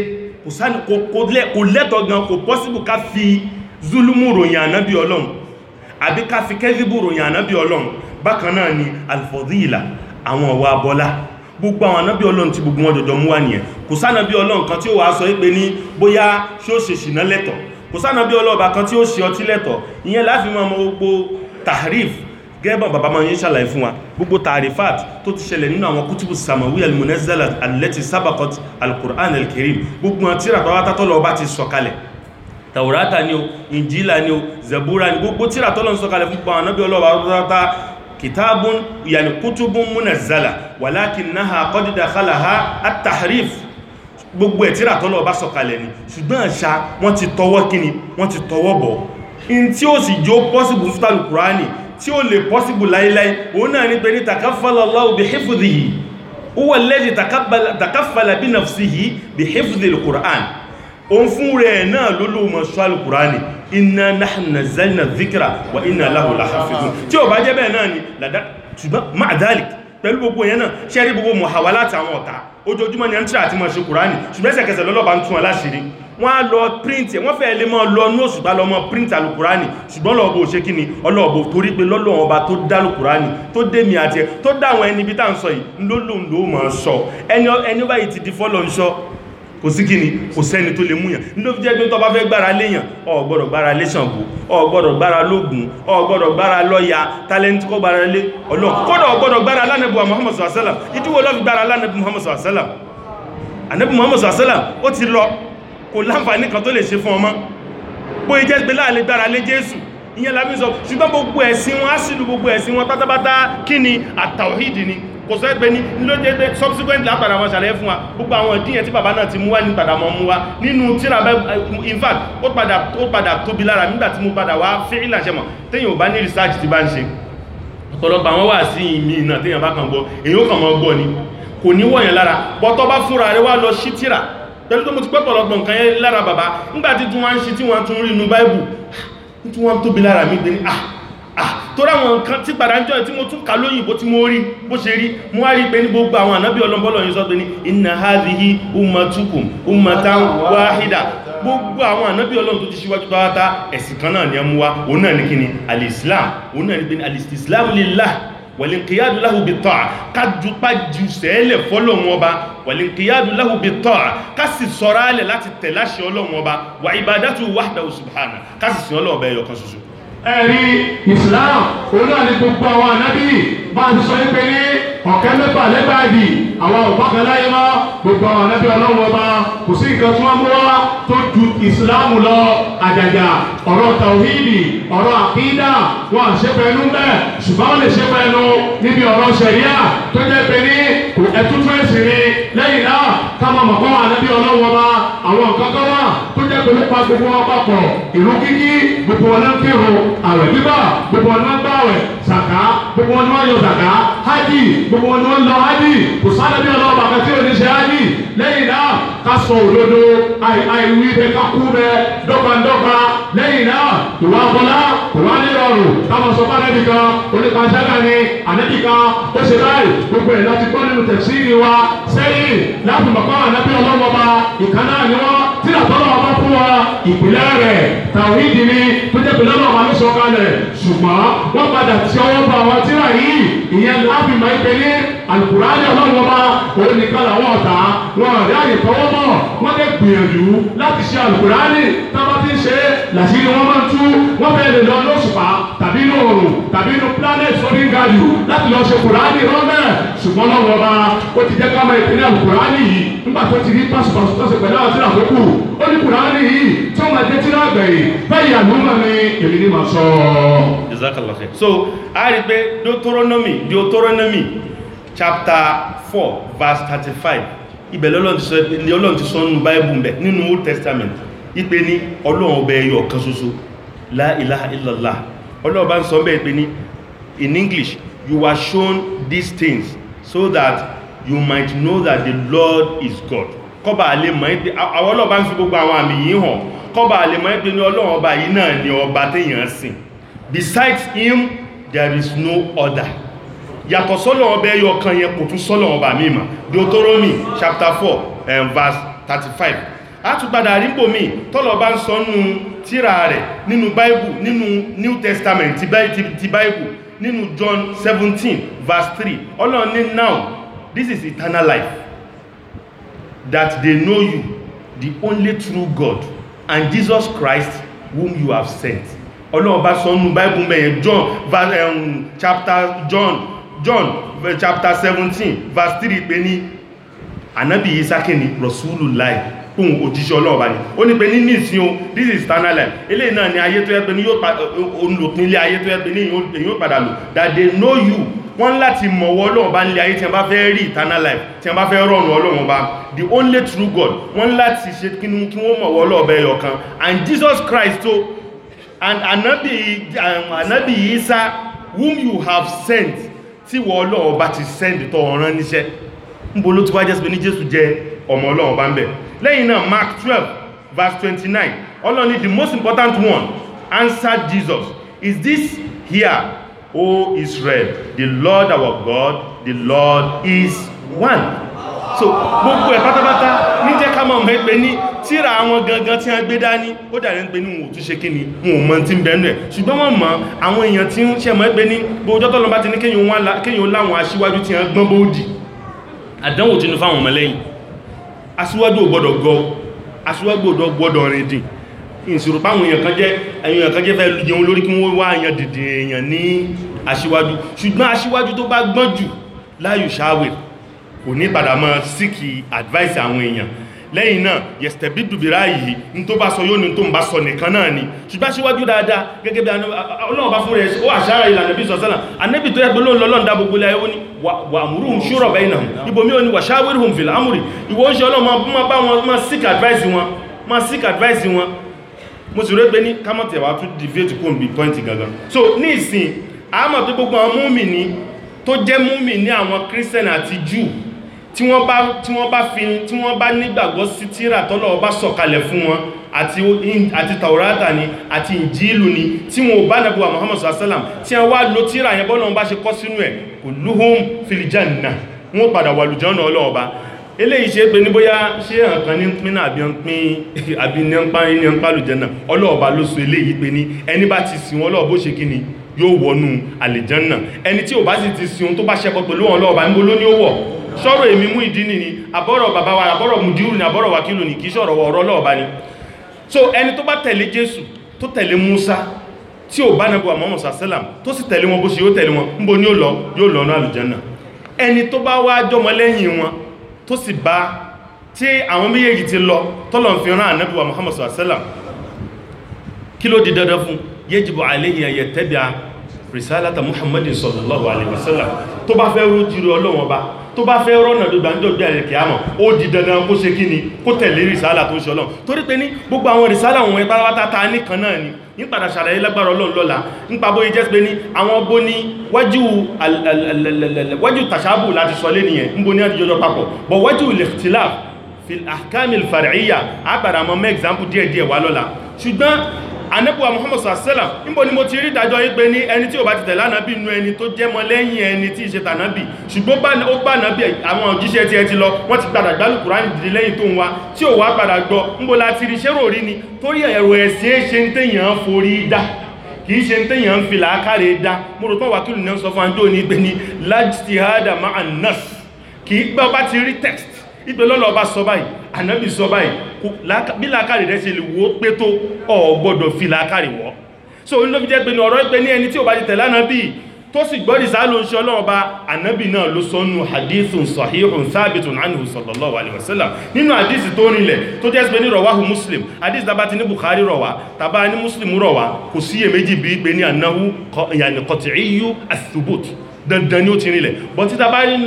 kò lẹ́tọ̀ gan kò pọ́síbù ká fi zulumu ròyìn ànábì ọlọ́run àbí ká fi kẹ́zíbù ròyìn ànábì ọlọ́run bákan náà ni al-fadila àwọn ọwọ́ abọ́lá gbogbo àwọn ànábì ọlọ́run tí gbogbo wọn jọjọ mú wá nìyẹn kò sánàbí ọlọ́run kan tí ó wà sọ pé ní bóyá ṣó ṣe ṣìnà lẹ́tọ̀ kò sánàbí ọlọ́ọ̀bá kan tí ó ṣe ọtí lẹ́tọ̀ ìyẹn láfi mọ́ gbogbo tahrif gẹ́bọ̀n bàbá máa ń ṣàlàyé fún wa gbogbo tarifat tó ti ṣẹlẹ̀ nínú àwọn kútùbù samawi al-munazzala allati sabaqat al-Qur'an al-Karim gbogbo wọn tíra tọ́wátá tọ́lọ bá ti sọ̀kalẹ̀ Taurata ni o Injila ni o Zabura ni gbogbo tíra tọ́lọ sọ̀kalẹ̀ fún gbogbo ànábì ọlọ́ọ̀bá kitabun yani kutubun munazzala walakinnaha qad dakhalaha at-tahrif gbogbo ẹ̀ tíra tọ́lọ bá sọ̀kalẹ̀ ni ṣùgbọ́n àṣà wọ́n ti tọwọ́ kíni wọ́n ti tọwọ́ bọ̀ in tí ó sì jó possible fún al-Qur'ani tí ó lè possible láíláí òun náà ní pé ní takaffala Allahu bi hifdhihi huwa alladhi takaffala bi nafsihi bi hifdhi al-Qur'an òun fún rẹ̀ náà ló ló mọ̀ ṣọ́ al-Qur'ani inna nahnu nazzalna dhikra wa inna lahu lahafizun tí ó bá jẹ́ bẹ́ẹ̀ náà ni ládá ṣùgbọ́n ma'a dhalik pẹ̀lú gbogbo yẹn náà ṣẹ́rí gbogbo muhawalat àwọn ọ̀tá ojoojúmọ́ ni a ń tíra àti mọ̀ ṣe Qur'ani ṣùgbọ́n ẹsẹ̀kẹsẹ̀ lọ́lọ́bà ń tún aláṣìírí wọ́n á lọ print wọ́n fẹ́ lè mọ́ lọ ní òṣùgbà lọ mọ́ print al-Qur'ani ṣùgbọ́n lọ́ọ̀bọ̀ ṣe kí ni ọlọ́ọ̀bọ̀ torí pé lọ́lọ́wọ́n ọba tó dá al-Qur'ani tó dé mi àti ẹ tó dáwọn ẹni bí tá ń sọ yìí lólóhùn ló mọ̀ sọ ẹni báyìí ti di fọ́lọ́ ń sọ kò sí kí ni kò sẹ́ni tó lè múyàn ló fi jẹ́ pé tó bá fẹ́ gbára léyàn o gbọ́dọ̀ gbára lé Ṣàngó o gbọ́dọ̀ gbára lógún o gbọ́dọ̀ gbára lọ́ya talent kó gbára lé Ọlọ́run kódà o gbọ́dọ̀ gbára lánàbí Muhammad sallallahu alaihi wasallam ìdíwọ́ lọ́fi gbára lánàbí Muhammad sallallahu alaihi wasallam ànábì Muhammad sallallahu alaihi wasallam ó ti lọ kò láǹfààní kan tó lè ṣe fún ọmọ bó jẹ́ pé láàlẹ́ gbára lé Jésù ìyẹn lábí sọ ṣùgbọ́n gbogbo ẹ̀sìn wọn á sílù gbogbo ẹ̀sìn wọn pátápátá kí ni àtàwídì ni kò sọ ẹgbẹ́ ní ló jẹ́ pé subsequent látàrà wọn ṣàlẹ́ fún wa gbogbo àwọn ìdíyẹn tí bàbá náà ti mú wá ní padà mọ́ mú wá nínú tíra bẹ́ in fact ó padà ó padà tóbi lára nígbà tí mo padà wá fẹ́ ìlàṣẹ́mọ̀ téèyàn ò bá ní research ti bá ń ṣe ọ̀pọ̀lọpọ̀ àwọn wà sí ìmí iná téèyàn bá kàn gbọ́ èyí ó kàn mọ́ gbọ́ ni kò ní wọ̀nyàn lára bọ́tọ́ bá fúnra rẹ̀ wá lọ sí tíra pẹ̀lú tó mo ti pẹ́pọ̀lọpọ̀ nǹkan yẹn lára bàbá nígbàtí tí wọ́n ń ṣe tí wọ́n tún rí inú báìbù tí wọ́n tóbi lára mi gbé ní ah ah tó ráwọn nǹkan tí padà ń jọ tí mo tún kà lóyìnbó tí mo rí bó ṣe rí mo wá rí pé ní gbogbo àwọn ànábì ọlọ́mbọ́lọ́ yìí sọ pé ní inna hadhihi ummatukum ummatan wahida gbogbo àwọn ànábì ọlọ́run tó ti ṣíwájú pátá ẹ̀sìn kan náà ni ẹ mú wá òun náà ní kíni al-islam òun náà ní pé ní al-istislamu lillah wal-inqiyadu lahu bit-ta'a ká jùpá jù sẹ́ẹ̀lẹ̀ fọ́lọ́run ọba wal-inqiyadu lahu bit-ta'a ká sì sọ́rálẹ̀ láti tẹ̀láṣẹ ọlọ́run ọba wa ibadatu wahdahu subhanahu ká sì sin ọlọ́run ọba ẹyọ kan ṣoṣo. ẹ̀rí Islam òun náà ní gbogbo àwọn ànábì bá ti sọ pé ní ọ̀kẹ́ mẹ́fà lẹ́gbàájì àwọn òpákan láyé mọ́ gbogbo àwọn ànábì ọlọ́run ọba kò sí nǹkan tí wọ́n mú wá tó ju Islam lọ àjàjà ọ̀rọ̀ tàwíìdì ọ̀rọ̀ àkídà wọn à ṣe pẹ̀lú bẹ́ẹ̀ ṣùgbọ́n wọ́n lè ṣe pẹ̀lú níbi ọ̀rọ̀ ṣẹ̀ríà tó jẹ́ pé ní ẹ̀tútù ẹ̀sìn ni lẹ́yìn náà káwọn mọ̀kọ́ ànábì ọlọ́run ọba àwọn nǹkan kan wà tó jẹ́ pé nípa gbogbo wọn papọ̀ ìlú kíkí gbogbo wọn náà kírun àwẹ̀ gbígbà gbogbo wọn náà gbàwẹ̀ sàká gbogbo wọn náà yọ sàká hajj gbogbo wọn náà lọ hajj kò sáré bí ọlọ́run bàbá tí ò ní ṣe hajj lẹ́yìn náà ká sọ òdodo àìwí bẹ ká kú bẹ dọ́gbandọ́gba lẹ́yìn náà ìwà bọ́lá kò wá ní rọrùn káwọn sọ fún anẹ́bí kan oníkanṣẹ́gà ni anẹ́bí kan ó ṣe báyìí gbogbo ẹ̀ láti gbọ́ nínú tẹ̀síìrì wa sẹ́yìn láti mọ̀ fún anẹ́bí ọlọ́run ọba ìkànnà ni wọ́n tí àtọ́lọ́ ọba fún wa ìpìlẹ̀ rẹ̀ tàwídìí ni tó jẹ́ pẹ̀lú ọlọ́run ọba ló sọ kalẹ̀ ṣùgbọ́n wọ́n padà tí ọwọ́ bá àwọn tíra yìí ìyẹn láti máa ń pè ní Al-Qur'ani ọlọ́run ọba òun nìkan làwọn ọ̀tá wọn rí àyè tọwọ́ mọ̀ wọ́n lè gbìyànjú láti ṣe Al-Qur'ani tábà ti ń ṣe làṣírí wọn máa ń tú wọ́n fẹ́ lè lọ lóṣùpá tàbí inú oòrùn tàbí inú planet sórí gàdù láti lọ ṣe Qur'ani rọ́mẹ̀ ṣùgbọ́n lọ́wọ́ ọba ó ti jẹ́ ká máa ìpínlẹ̀ Al-Qur'ani yìí nígbà tó ti rí pásùpásù tó ṣe pẹ̀lú àwọn tíra tó kù ó ní Qur'ani yìí tí wọ́n máa jẹ́ tíra àgbẹ̀yìn bẹ́ẹ̀ àlùmọ̀ ni èmi ní máa sọ. Jazakallah khair. So a rí pé Deuteronomy Deuteronomy chapter four verse thirty-five ibẹ̀ lọ́lọ́run ti sọ nínú Bible mbẹ̀ nínú Old Testament ipe ní ọlọ́run ọba ẹyọ kan ṣoṣo la ilaha illallah ọlọ́run bá ń sọ bẹ́ẹ̀ pé ní in English you were shown these things so that you might know that the Lord is God kọba alẹ́ mọ̀ ẹ́ àwọn ọlọ́run bá ń fi gbogbo àwọn àmì yìí hàn kọba alẹ́ mọ̀ ẹ́ pé ní ọlọ́run ọba yìí náà ni ọba téèyàn sìn besides him there is no other. Yàtọ̀ sọ́lọ̀ ọba ẹyọ kan yẹn kò tún sọ́lọ̀ ọba mímọ̀. Deuteronomy chapter four um, verse thirty-five. A tún padà rígbò mí tọ́lọ̀ bá ń sọ nínú tírà rẹ̀ nínú Bible nínú New Testament ti Bible nínú John seventeen verse three. Ọlọ́run ní now this is eternal life, that they know you, the only true God, and Jesus Christ whom you have sent. Ọlọ́run bá sọ nínú Bible mẹ́yẹn John verse, um, chapter John John chapter seventeen verse three pé ní Ànábì Ìsá kíni Rasulullah fún òjíṣẹ́ Ọlọ́run bá ní ó ní pé ní nísìn o this is eternal life. Eléyìí náà ni ayé tó yẹ pé ní yóò olùlòpin ilé ayé tó yẹ pé ní èyí ó padà lò, that they know you. Wọ́n láti mọ̀wọ́ Ọlọ́run bá nílé ayé tí wọ́n bá fẹ́ rí eternal life, tí wọ́n bá fẹ́ rọrùn Ọlọ́run bá, the only true God. Wọ́n láti ṣe kí wọ́n mọ̀wọ́ Ọlọ́run bá ẹyọ kan, and Jesus Christ o, and Ànábì Ànábì Ìsá whom you have sent, tí wọ́n Ọlọ́run bá ti send tó ọ̀rán níṣẹ́. Níbo ló ti wá jẹ́ pé ní Jésù jẹ́ ọmọ Ọlọ́run bá ń bẹ̀. Lẹ́yìn náà Mark twelve verse twenty-nine, Ọlọ́run ní the most important one answered Jesus, is this here, O Israel, the Lord our God, the Lord is one. So gbogbo ẹ̀ pátápátá ní jẹ́ ká mọ̀ mẹ́ pé ní tíra àwọn gangan tí a gbé dání ó dàrí pé ní wọn ò tún ṣe kí ni wọn ò mọ̀ tí ń bẹ̀ẹ́nù ẹ̀, ṣùgbọ́n wọ́n mọ̀ àwọn èèyàn tí ń ṣe mọ́ pé ní gbogbo tọ́lọ bá ti ní kéyàn láwọn aṣíwájú tí a gbọ́n bóòdì àdánwò tí ní fáwọn ọmọlẹ́yìn. Aṣíwájú ò gbọ́dọ̀ gọ, aṣíwájú ò gbọ́dọ̀ rìn dìn. Ìṣòro páwọn èèyàn kan jẹ́ èèyàn kan jẹ́ fẹ́ jẹun lórí kí wọ́n wá èèyàn dìdì èèyàn ní aṣíwájú, ṣùgbọ́n aṣíwájú tó bá gbọ́n jù láyù ṣáwẹ̀ kò ní padà mọ́ síkì advice àwọn èèyàn. Lẹ́yìn náà yẹ̀stẹ̀bí dùbìrá yìí ní tó bá sọ yóò ní tó ń bá sọ nìkan náà ni, ṣùgbọ́n aṣíwájú dáadáa gẹ́gẹ́ bí Ọlọ́run bá fún rẹ̀ ó àṣára ìlànà bí sọ̀sánà Ànábì tó yẹ́gbẹ́ lóòrùn lọ́lọ́run dá gbogbo ilẹ̀ ó ní wà múrùn ṣúrọ̀ bẹ́ẹ̀ náà ibòmí ó ní wà ṣáwérùn fìlà ámùrì ìwọ ń ṣe Ọlọ́run máa bá wọn máa seek advice wọn máa seek advice wọn. Mo sì rẹ́ pé ní kámọ̀tẹ̀ wà tún deviate kó n bí point gangan. So ní ìsìn àmọ̀ tó gbogbo àwọn múmìnì tó jẹ́ múmìnì àwọn Christian àti Jew tí wọ́n bá tí wọ́n bá fi tí wọ́n bá nígbàgbọ́ sí tírà tọ́lọ́run bá sọ̀kalẹ̀ fún wọn àti àti Taurata ni àti Injilu ni, tí wọ́n bá Ànábì wa Muhammad sallallahu alaihi wasallam tí wọ́n wá lo tírà yẹn bọ́lọ́run bá ṣe kọ sínú ẹ̀ kulluhum fil janna, wọ́n padà wà lùjọ́nà Ọlọ́run bá. Eléyìí ṣe pé ní bóyá ṣe àǹkan ní pín náà àbí pín àbí ní ń pa ní ń pa lùjọ́nà Ọlọ́run bá ló so eléyìí pé ní ẹni bá ti sìn wọn Ọlọ́run bó ṣe kíni yóò wọnú àlìjánà, ẹni tí ò bá sì ti sìn ohun tó bá ṣẹbọ pẹ̀lú wọn Ọlọ́run bá níbo ló ní ó wọ̀. Sọ̀rọ̀ èmi mú ìdí nìní àbọ̀rọ̀ bàbá wa àbọ̀rọ̀ mùdírù ní àbọ̀rọ̀ wákìlù ní kìí sọ̀rọ̀ ọ̀rọ̀ Ọlọ́run bá ní. So ẹni tó bá tẹ̀lé Jésù tó tẹ̀lé Musa tí ò bá Ànábì wa Muhammad sallam tó sì tẹ̀lé wọn bó ṣe yóò tẹ̀lé wọn níbo ni ó lọ yóò lọ ní àlìjánà. Ẹni tó bá wá jọmọ lẹ́yìn wọn tó sì bá tí àwọn méjèèjì ti lọ tọ́lọ̀ fi rán Ànábì wa Muhammad sallam kí ló di dandan fún yajibu alayhi an yattabi'a risalata Muhammadin sallallahu alaihi wasallam. Tó bá fẹ́ rójúrí Ọlọ́run Ọba tó bá fẹ́ rọ́nà gbàndọ̀ bí ẹ̀rẹ̀ kìámọ̀ ó di dandan kó ṣe kí ni kó tẹ̀lé rìsálà tó ń ṣe Ọlọ́run, torí pé ní gbogbo àwọn rìsálà wọn pátápátá ta nìkan náà ni ní padà ṣàlàyé lágbára Ọlọ́run lọ́la nípa bóyí jẹ́ pé ní àwọn bó ní wájú tàṣábù láti sọ lé nìyẹn ń bó ní àdíjọ́jọ́ papọ̀ bọ̀ wájú al-ikhtilaf fil ahkam al-far'iyya àpàdà mọ́ mẹ́ example díẹ̀díẹ̀ wá lọ́la. Ṣùgbọ́n Ànábì wa Muhammad sallallahu alaihi wasallam níbo ni mo ti rí ìdájọ́ yí pé ní ẹni tí ó bá ti tẹ̀lé Ànábì nú ẹni tó jẹ́ mọ́ lẹ́yìn ẹni tí ìṣe tànábì, ṣùgbọ́n ó bá Ànábì àwọn òjíṣẹ́ tí ẹ ti lọ wọ́n ti padà gbálù Kùránì dìde lẹ́yìn tó ń wá tí ó wá padà gbọ́ níbo láti rí ṣẹ́rò rí ni torí ẹ̀rọ ẹ̀sìn ṣe ń tẹ̀yàn forí dá kìí ṣe ń tẹ̀yàn ń fi làákàrẹ̀ dá. Mo rò pé wákìlù náà sọ fún àjò ní pé ní lajtihada ma'an nas, kìí gbọ́ bá ti rí text ìpè lọ́lọ́ bá sọ báyìí Ànábì sọ báyìí bí làákàrẹ̀ rẹ̀ ṣe lè wó pé tó ò gbọ́dọ̀ fi làákàrẹ̀ wọ́. So ní ló fi jẹ́ pé ní ọ̀rọ̀ ìpè ní ẹni tí ò bá ti tẹ̀lé Ànábì tó sì gbọ́ ìsálò ń ṣe Ọlọ́run bá Ànábì náà ló sọ́nù hadithun sahihun thabitun anhu sallallahu alaihi wasallam nínú hadith tó rinlẹ̀ tó jẹ́ pé ní rawahu Muslim, hadith tàbá ti ní Bukhari rọ̀wá tàbá ní Muslim rọ̀wá kò síyè méjì bí pé ní annahu yani qat'iyyu ath-thubut dandan ni ó ti rinlẹ̀. Bọ̀ tí tàbá nínú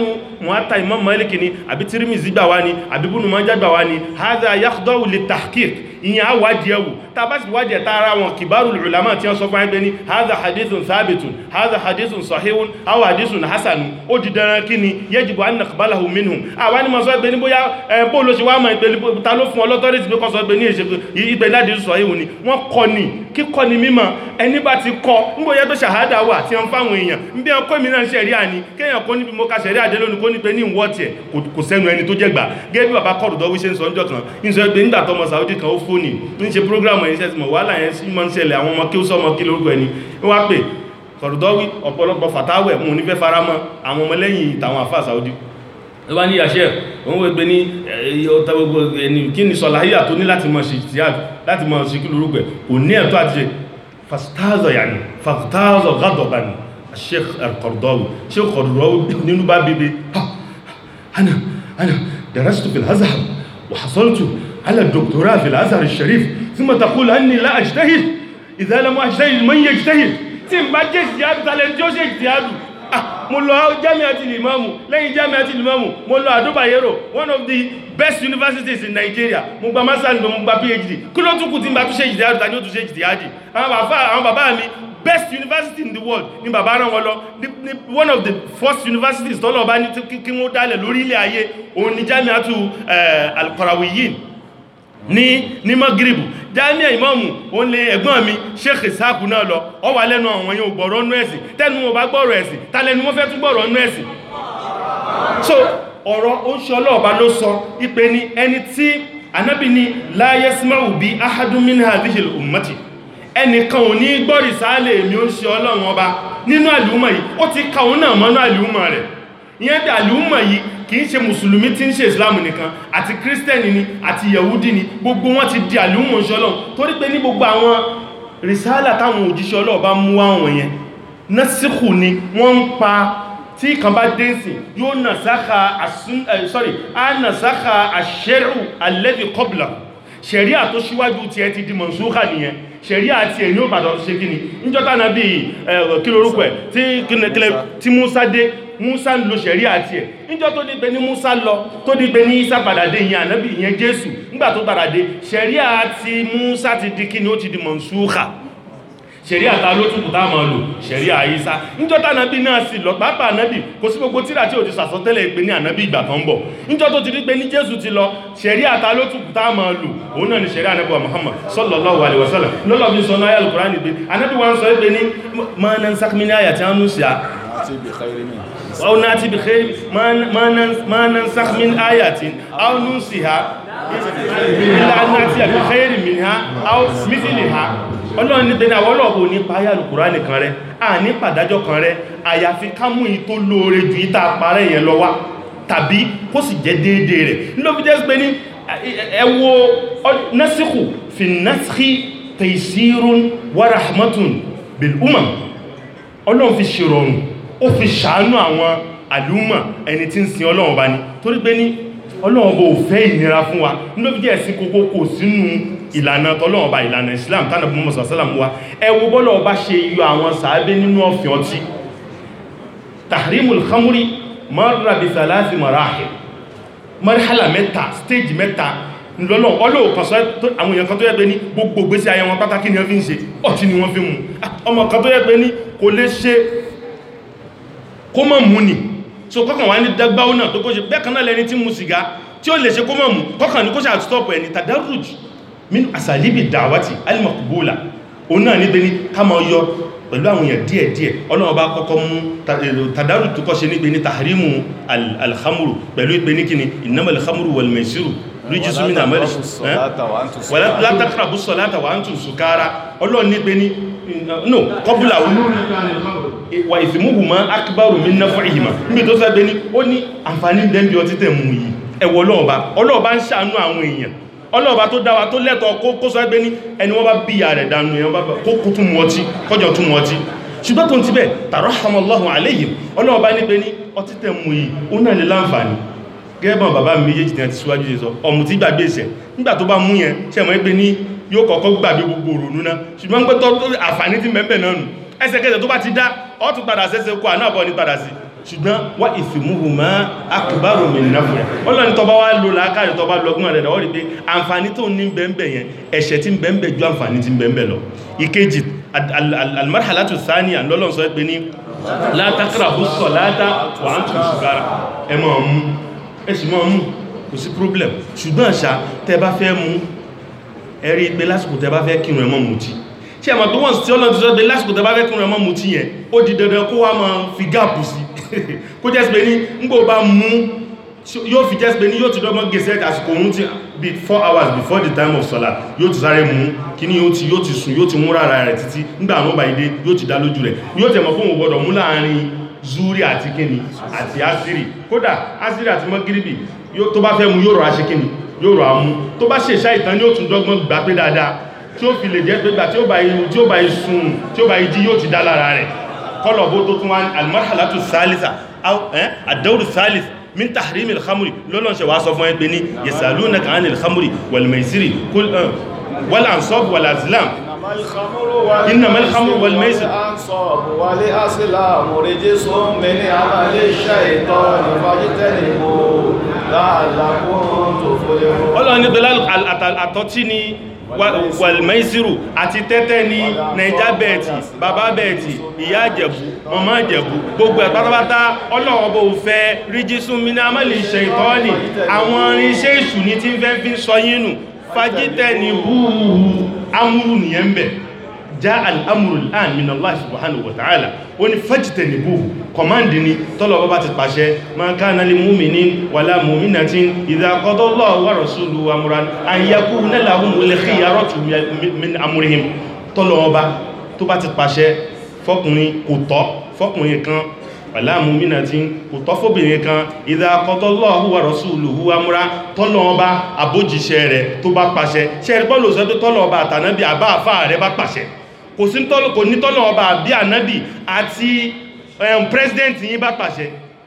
Muwatta Imam Malik ni àbí Tirmidhi gbà wá ni àbí Ibn Majah gbà wá ni hadha yakhda'u lit-tahqiq ìyẹn àwádìí ẹwù tàbá sì wádìí ẹ̀ta ara wọn kibarul ulama tí wọ́n sọ fún ẹgbẹ́ ní hadha hadithun thabitun hadha hadithun sahihun aw hadithun hasanun ó di dandan kí ni yajibu an naqbalahu minhum àwọn ni mo sọ ẹgbẹ́ ní bóyá bó ló ṣe wá mọ̀ ìpele ta ló fún ọlọ́tọ́rìsì pé kọ́ sọ ẹgbẹ́ ní ìpele láti sọ ìhùn ni wọ́n kọ́ ni kíkọ́ ni mímọ̀ ẹni bá ti kọ́ ń bóyá tó ṣàhádà wà tí wọ́n fáwọn èèyàn ń bí ọkọ́ mi náà ṣẹ̀rí àní kéèyàn kó níbi mo ka ṣẹ̀rí àdé lónìí kó ní pé ní ìwọ́ tiẹ̀ kò sẹ́nu ẹni tó jẹ́gbà gẹ́gẹ́ bí bàbá kọ́rù dọ́wí ṣe ń sọ ọjọ́ kan ń sọ ẹgbẹ́ nígbà tọmọ Saudi kan ó fóònì ń ṣe prógrámù ẹ̀yìn sẹ́sìmọ̀ wàhálà yẹn sí mọ́ ń ṣẹlẹ̀ àwọn ọmọ kí ó sọmọ kí lórúkọ ẹni wọ́n á pè kọ́rù dọ́wí ọ̀pọ̀lọpọ̀ fàtáwẹ̀ mú ní fẹ́ faramọ́ àwọn ọmọlẹ́yìn ìtàwọn àfà Saudi ló bá ní yàṣẹ́ òun wọ́n gbé ní ọ̀tà gbogbo ẹni kí ni sọ̀láhíyà tó ní láti mọ̀ sí ìtìyàd láti mọ̀ sí kí lórúkọ ẹ̀ kò ní ẹ̀tọ́ àti ṣe fàstázọ̀ yàní fàstázọ̀ gádọ̀bà ní Sheikh al-Qaradawi Sheikh al-Qaradawi nínú bá bíbí أنا أنا درست في الأزهر وحصلت على الدكتوراه في الأزهر الشريف ثم تقول أني لا أجتهد إذا لم أجتهد من يجتهد ثم اجتهاد تلنجوش اجتهاد mo lọ Jami'atul Imam lẹ́yìn Jami'atul Imam mo lọ Ado Bayero one of the best universities in Nigeria mo gba master mo gba PhD kí ló tún kù tí n bá tún ṣe ìjìdíyàdì tàbí ó tún ṣe ìjìdíyàdì àwọn bàbá mi best university in the world ní bàbá rán wọn lọ one of the first universities tọ́lọ̀ bá ní kí wọ́n dálẹ̀ lórí ilẹ̀ ayé òun ni Jami'atul Al-Qarawiyyin ní ní Magribu Jami'a Imamu òun lè ẹ̀gbọ́n mi Sheikh Isaku náà lọ ọ wà lẹ́nu àwọn yóò gbọ́rọ̀ nú ẹ̀sìn tẹ́nu wọn bá gbọ́rọ̀ ẹ̀sìn tálẹ́nu wọ́n fẹ́ tún gbọ́rọ̀ nú ẹ̀sìn so ọ̀rọ̀ ó ṣe ọlọ́ọ̀bá ló sọ ipé ní ẹni tí Ànábì ní la yasma'u bi ahadun min hadhihi al-ummati ẹnìkan ò ní gbọ́rì sáálẹ̀ èmi ó ṣe Ọlọ́run ọba nínú àlùmọ̀ yìí ó ti kàún náà mọ́nú àlùmọ̀ rẹ̀ ìyẹn bí àlùmọ̀ yìí kìí ṣe mùsùlùmí tí ń ṣe ìsìlámù nìkan àti kírísítẹ́nì ni àti yẹ̀wúdí ni gbogbo wọn ti di àlùmọ̀ ṣe Ọlọ́run torí pé ní gbogbo àwọn rìsáàlà táwọn òjíṣẹ́ Ọlọ́run bá mú àwọn yẹn násìkò ni wọ́n ń pa tí kan bá dẹ́nsì yóò nà sáka àṣún sorry a nà sáka àṣẹ́rù alladhi qabla ṣẹ̀ríà tó ṣíwájú tí ẹ ti di mọ̀súkà nìyẹn ṣẹ̀ríà àti ẹ̀ ní ó bàdọ̀ ṣe kíni níjọ́ta náà bí kí lórúkọ ẹ̀ tí Musa dé Musa ń lo ṣẹ̀ríà àti ẹ̀ níjọ́ tó dípé ní Musa lọ tó dípé ní Isa padà dé ìyẹn ànábì ìyẹn Jésù nígbà tó padà dé ṣẹ̀ríà àti Musa ti di kíni ó ti di mọ̀súkà ṣẹ̀ríà ta ló túnkù táà máa lò ṣẹ̀ríà Ìsá níjọ́ tá ànábì náà sì lọ pápá ànábì kò sí gbogbo tíra tí ò ti sàsọtẹ́lẹ̀ ìpé ní ànábì ìgbà kan bọ̀ níjọ́ tó ti rí pé ní Jésù ti lọ ṣẹ̀ríà ta ló túnkù táà máa lò òun náà ni ṣẹ̀ríà ànábì Muhammad sallallahu alaihi wasallam lọ́lọ́ fi sọ náà Al-Qur'ani pé ànábì wọn sọ pé ní ma nansakh min ayatin aw nunsiha aw na'ti bi khayrin ma nansakh min ayatin aw nunsiha illa na'ti bi khayrin minha aw mithliha Ọlọ́run ní tẹ́ni àwọn ọlọ́ọ̀bọ̀ ní páyà Al-Qur'ani kan rẹ̀ a ní pàdájọ́ kan rẹ̀ àyàfi kámú yìí tó lóore jù ìta parẹ́ yẹn lọ wá tàbí kó sì jẹ́ déédé rẹ̀ ló fi jẹ́ pé ní ẹwọ nasikhu fi naskhi taysirun wa rahmatun bil umam Ọlọ́run fi ṣèrọ̀rùn ó fi ṣàánú àwọn àlúmọ̀ ẹni tí ń sin Ọlọ́run bá ní torí pé ní Ọlọ́run bó fẹ́ ìnira fún wa ló fi jẹ́ ẹ̀sìn kókó kò sínú ìlànà tọ́lọ́wọ́ bá ìlànà Islam tánà bí mọ́sàn sálàm wá ẹwọ bọ́lọ̀ bá ṣe yọ àwọn sàábé nínú ọ̀fẹ́ ọtí tahrimul khamri marra bi thalathi marahil marhala mẹ́ta stage mẹ́ta lọ́lọ́ ọlọ́ọ̀kan sọ àwọn èèyàn kan tó yẹ pé ní gbogbo gbésí ayé wọn pátákì ni wọ́n fi ń ṣe ọtí ni wọ́n fi mú ọmọ kan tó yẹ pé ní kò lè ṣe kó mọ̀ mú ni so kọ́kàn wá ní dágbáwó náà tó kó ṣe bẹ́ẹ̀ kan náà lẹni tí mú sìgá tí ó lè ṣe kó mọ̀ mú kọ́kàn ní kó ṣe àtútọ́pù ẹni tadarruj min asalibi da'wati al-maqbula òun náà níbi ní ká máa yọ pẹ̀lú àwọn èèyàn díẹ̀díẹ̀ Ọlọ́run bá kọ́kọ́ mú tàdárù tó kọ́ ṣe níbi ní tahrimu al-khamru pẹ̀lú ìpé ní kíni innamal khamru wal maisiru rijsun min amali wala la taqrabu salata wa antum sukara Ọlọ́run níbi ní no qabla wa ithmuhuma akbaru min naf'ihima níbi tó sẹ́gbẹ́ ní ó ní àǹfààní dẹ́mbi ọtí tẹ̀ mú yìí ẹ̀wọ̀ Ọlọ́ọ̀bá Ọlọ́ọ̀bá ń ṣàánú àwọn èèyàn Ọlọ́ọ̀bá tó dáwà tó lẹ́tọ̀ kó sọ ẹgbẹ́ ní ẹni wọ́n bá bí ìyà rẹ̀ dánú ẹ̀yàn kó tún mú ọtí kọjọ tún mú ọtí ṣùgbọ́n tó ti bẹ̀ tarahamallahu alayhim Ọlọ́ọ̀bá ní pé ní ọtí tẹ̀ mú yìí ó náà lè láǹfààní gẹ́gbọ́n bàbá mi méjèèjì tí a ti síwájú ṣe sọ ọmọ tí gbàgbé ìṣẹ̀ nígbà tó bá mú yẹn ṣe mọ́ pé ní yóò kọ́kọ́ gbàgbé gbogbo òrònú náà ṣùgbọ́n pé tó àǹfààní ti mẹ́bẹ̀ náà nù ẹsẹ̀kẹsẹ̀ tó bá ti dá ọ tún padà sẹ́sẹ̀ kó àná àbọ̀ ní padà sí ṣùgbọ́n wá ìfìmúhùmá akbaru min naf'ihi ọlọ́ni tọba wá lò láàkàrí tọba lọ́gbọ́n rẹ̀ lọ́wọ́ rí pé àǹfààní tó ní bẹ̀m̀bẹ̀ yẹn ẹ̀ṣẹ̀ tí bẹ̀m̀bẹ̀ ju àǹfààní tí bẹ̀m̀bẹ̀ lọ. ìkejì almarhalatu thaniya lọ́lọ́n sọ pé ní la taqrabu salata wa antum sukara ẹ máa mú ẹ sì máa mú kò sí problem ṣùgbọ́n ṣá tẹ bá fẹ́ mú ẹ rí pé lásìkò tẹ bá fẹ́ kírun ẹ má mutí ṣe àmà tó wọ́n tí ọlọ́run ti sọ pé lásìkò tẹ bá fẹ́ kírun ẹ má mutí yẹn ó di dandan kó wá máa fi gáàpù sí kó jẹ́ pé ní ngbò bá mú yóò fi jẹ́ pé ní yóò ti dọ́gbọ́n gẹ̀ẹ́sẹ̀ àsìkò òun ti be four hours before the time of salat yóò ti sáré mú kíní yóò ti yóò ti sùn yóò ti múra ara rẹ̀ títí nígbà àwọn ọba ìdé yóò ti dá lójú rẹ̀ yóò tẹ̀ mọ́ fún òun gbọ́dọ̀ mú láàrin zuri àti kíní àti asiri kódà asiri àti mọ́gíríbì tó bá fẹ́ mú yóò rọ̀ aṣe kíní yóò rọ̀ amú tó bá ṣe ṣá ìtàn yóò tún dọ́gbọ́n gbà pé dáadáa tí ó fi lè jẹ́ pé gbà tí ó bá yí sùn tí ó bá yí jí yóò ti dá lára rẹ̀ kọ́lọ̀ bó tó tún wá almarhalatu salisa ad-dawru thalith min tahrimil khamri lọ́lọ́n ṣe wá sọ fún ẹgbẹ́ ní yasalunaka anil khamri wal maisiri wal ansab wal azlam innamal khamru wal maisir ansab wal azlam rijsun min amali shaytan fajtanibu la'allakum tuflihun ọlọ́run ní bẹ́lá àtọ́tí ni wàlmẹ́sìrù àti tẹ́tẹ́ ní naija bẹ̀ẹ̀tì bàbá bẹ̀ẹ̀tì ìyá àjẹ̀bù màmá àjẹ̀bù gbogbo ẹ̀pátápátá ọlọ́ọ̀bọ̀ òfẹ́ ríjísún mínámàlì ṣẹ̀tọ́ọ̀nì àwọn irinṣẹ́ ìṣù ní tí ń fẹ́ fi sọ yínú fagítẹ́ ní húhù amúrù nìyẹn bẹ̀ já al'amuru al'an min Allah subhanahu wa ta'ala ó ní fajitẹ̀ ní búhù kọmáǹdì ni tọ́lọ̀ bá ti pàṣẹ ma kana lil mu'minin wala mu'minatin idha qada Allahu wa rasuluhu amran an yakuna lahumul khiyaratu min amrihim tọ́lọ̀ ọba tó bá ti pàṣẹ fọ́kùnrin kò tọ́ fọ́kùnrin kan wala mu'minatin kò tọ́ fóbìnrin kan idha qada Allahu wa rasuluhu amran tọ́lọ̀ ọba àbójíṣẹ́ rẹ̀ tó bá pàṣẹ ṣẹ́rí bọ́ọ̀lù sọ pé tọ́lọ̀ ọba àtànábì àbá àfáà rẹ̀ bá pàṣẹ kò sí tọ́lọ̀ kò ní tọ́lọ̀ ọba àbí ànábì àti um, president yìí bá pàṣẹ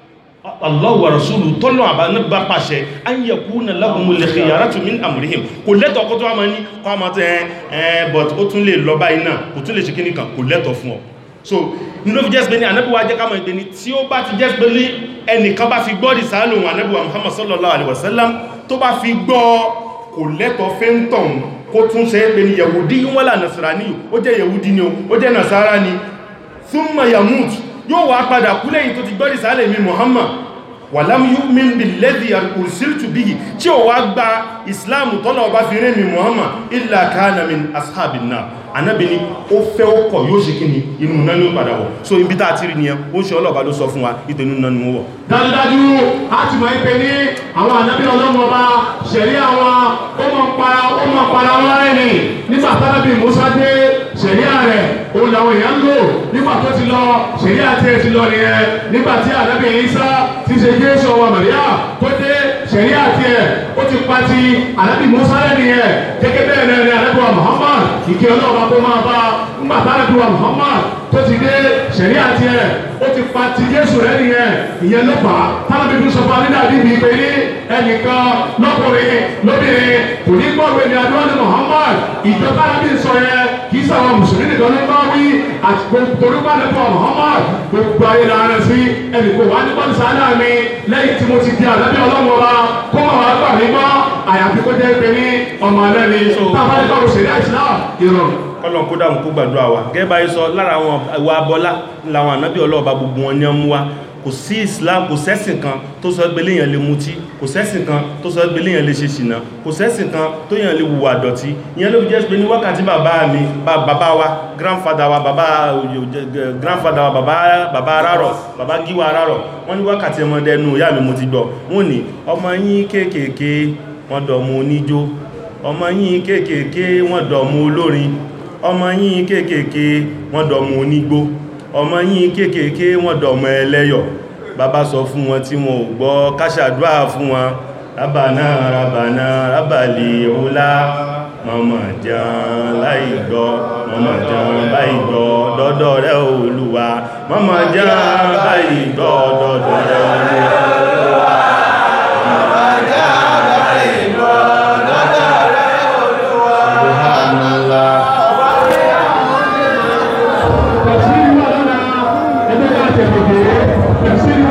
Allahu wa rasuluhu tọ́lọ̀ àbá bá pàṣẹ an yakuna lahumul khiyaratu min amrihim kò lẹ́tọ̀ ọkọ́ tó wá máa ní kọ́ àmà tó ẹ̀ but ó tún lè lọ báyìí náà kò tún lè ṣe kíní kan kò lẹ́tọ̀ fún ọ so nínú fi jẹ́sì pé ní ànábì wa jẹ́ ká mọ̀ ìpé ní tí ó bá ti jẹ́sì pé ní ẹnìkan bá fi gbọ́ ìsáàlù ànábì wa Muhammad sallallahu alaihi wasallam tó bá fi gbọ́ kò lẹ́tọ̀ fẹ́ntọ̀n kó tún ṣe pé ní yahudi wọ́n là nasarani ó jẹ́ yahudi ni ó jẹ́ nasara ni thumma yamut yóò wá padà kú lẹ́yìn tó ti gbọ́ ìsáàlù mi Muhammad walam yu'min billadhi ursiltu bihi tí ó wá gba islam tọ́lọ̀ ọba fi rẹ́ mi Muhammad illa kana min ashabin nar anábi ni ó fẹ́ ó kọ̀ yóò ṣe kí ni inú náà ní ó padà wọ̀ so ibi tá àti rí ni ẹ ó ṣe ọlọ́ọ̀bá ló sọ fún wa ìtẹ̀nú náà ni ó wọ̀. dájúdájú a ti mọ̀ ipé ní àwọn ànábì ọlọ́run ọba ṣẹ̀rí àwọn ó mọ̀ para ó mọ̀ para wọn rẹ̀ ni nígbà tánábì Mùsá dé ṣẹ̀rí rẹ̀ òun làwọn èèyàn ń lò nígbà tó ti lọ ṣẹ̀rí àti ẹ̀ ti lọ nìyẹn nígbà tí ànábì Ìsá ti ṣe Jésù ọmọ Màríà tó dé ṣẹ̀rí àti ẹ̀ ó ti pa ti ànábì Mùsá rẹ̀ nìyẹn gẹ́gẹ́ bẹ́ẹ̀ náà ni ànábì wa Muhammad ìkẹ́ ọlọ́ọ̀bá tó máa bá ńgbà tánábì wa Muhammad tó ti dé ṣẹ̀rí àti ẹ̀ ó ti pa ti Jésù rẹ̀ nìyẹn ìyẹn ló fà á tánábì fi sọ fún alẹ́ dàbí mi pé ní ẹnìkan lọ́kùnrin lóbìnrin kò ní gbọ́rọ̀ ẹni adúlọ́ ní Muhammad ìjọ tánábì sọ yẹn kì í sàwọn mùsùlùmí nìkan ló bá wí àti torí bá lẹ́kọ̀ọ́ Muhammad gbogbo ayé la rẹ̀ sí ẹnì kò wá ní bọ́ọ̀lù sáádà mi lẹ́yìn tí mo ti di ànábì Ọlọ́run ọba kó mọ̀ wá gbà mí gbọ́ àyàfi kó jẹ́ pé ní ọmọ alẹ́ ni tábàlì kọ́rù ṣẹ̀rí àìsílá ìrọ̀rùn Ọlọ́run kó dáhùn kó gbàdúrà wa gẹ́bà yí sọ lára àwọn ìwà abọ́lá láwọn ànábì ọlọ́ọ̀bá gbogbo wọn ní ọmú wa kò sí Islam kò sẹ́sìn kan tó sọ pé léèyàn lè mutí kò sẹ́sìn kan tó sọ pé léèyàn lè ṣe ṣìnà kò sẹ́sìn kan tó yàn lè wùwà dọ̀tí ìyẹn ló fi jẹ́ pé ní wákàtí bàbá mi bàbá wa grandfather wa bàbá grandfather wa bàbá bàbá arárọ̀ bàbá gíwà arárọ̀ wọ́n ní wákàtí ọmọdé ẹnu ìyá mi mo ti gbọ́ wọ́n ní ọmọ yín kéékèèké wọ́n dọ̀mọ oníjó ọmọ yín kéékèèké wọ́n dọ̀mọ olórin ọmọ yín kéékèèké wọ́n dọ̀mọ onígbó ọmọ yín kéékèèké wọ́n dọ̀mọ ẹlẹ́yọ̀ bàbá sọ fún wọn tí wọn ò gbọ́ káṣàdúrà fún wọn rábàná rábàná rábàlì ọlá mọ̀mọ̀ jẹun láì gbọ́ mọ̀mọ̀ jẹun láì gbọ́ dọ́dọ̀ rẹ̀ Olúwa mọ̀mọ̀ jẹun láì gbọ́ dọ́dọ̀ rẹ̀ Olúwa mọ̀mọ̀ jẹun láì gbọ́ dọ́dọ̀ rẹ̀ Olúwa Subhanallah. Tafsiri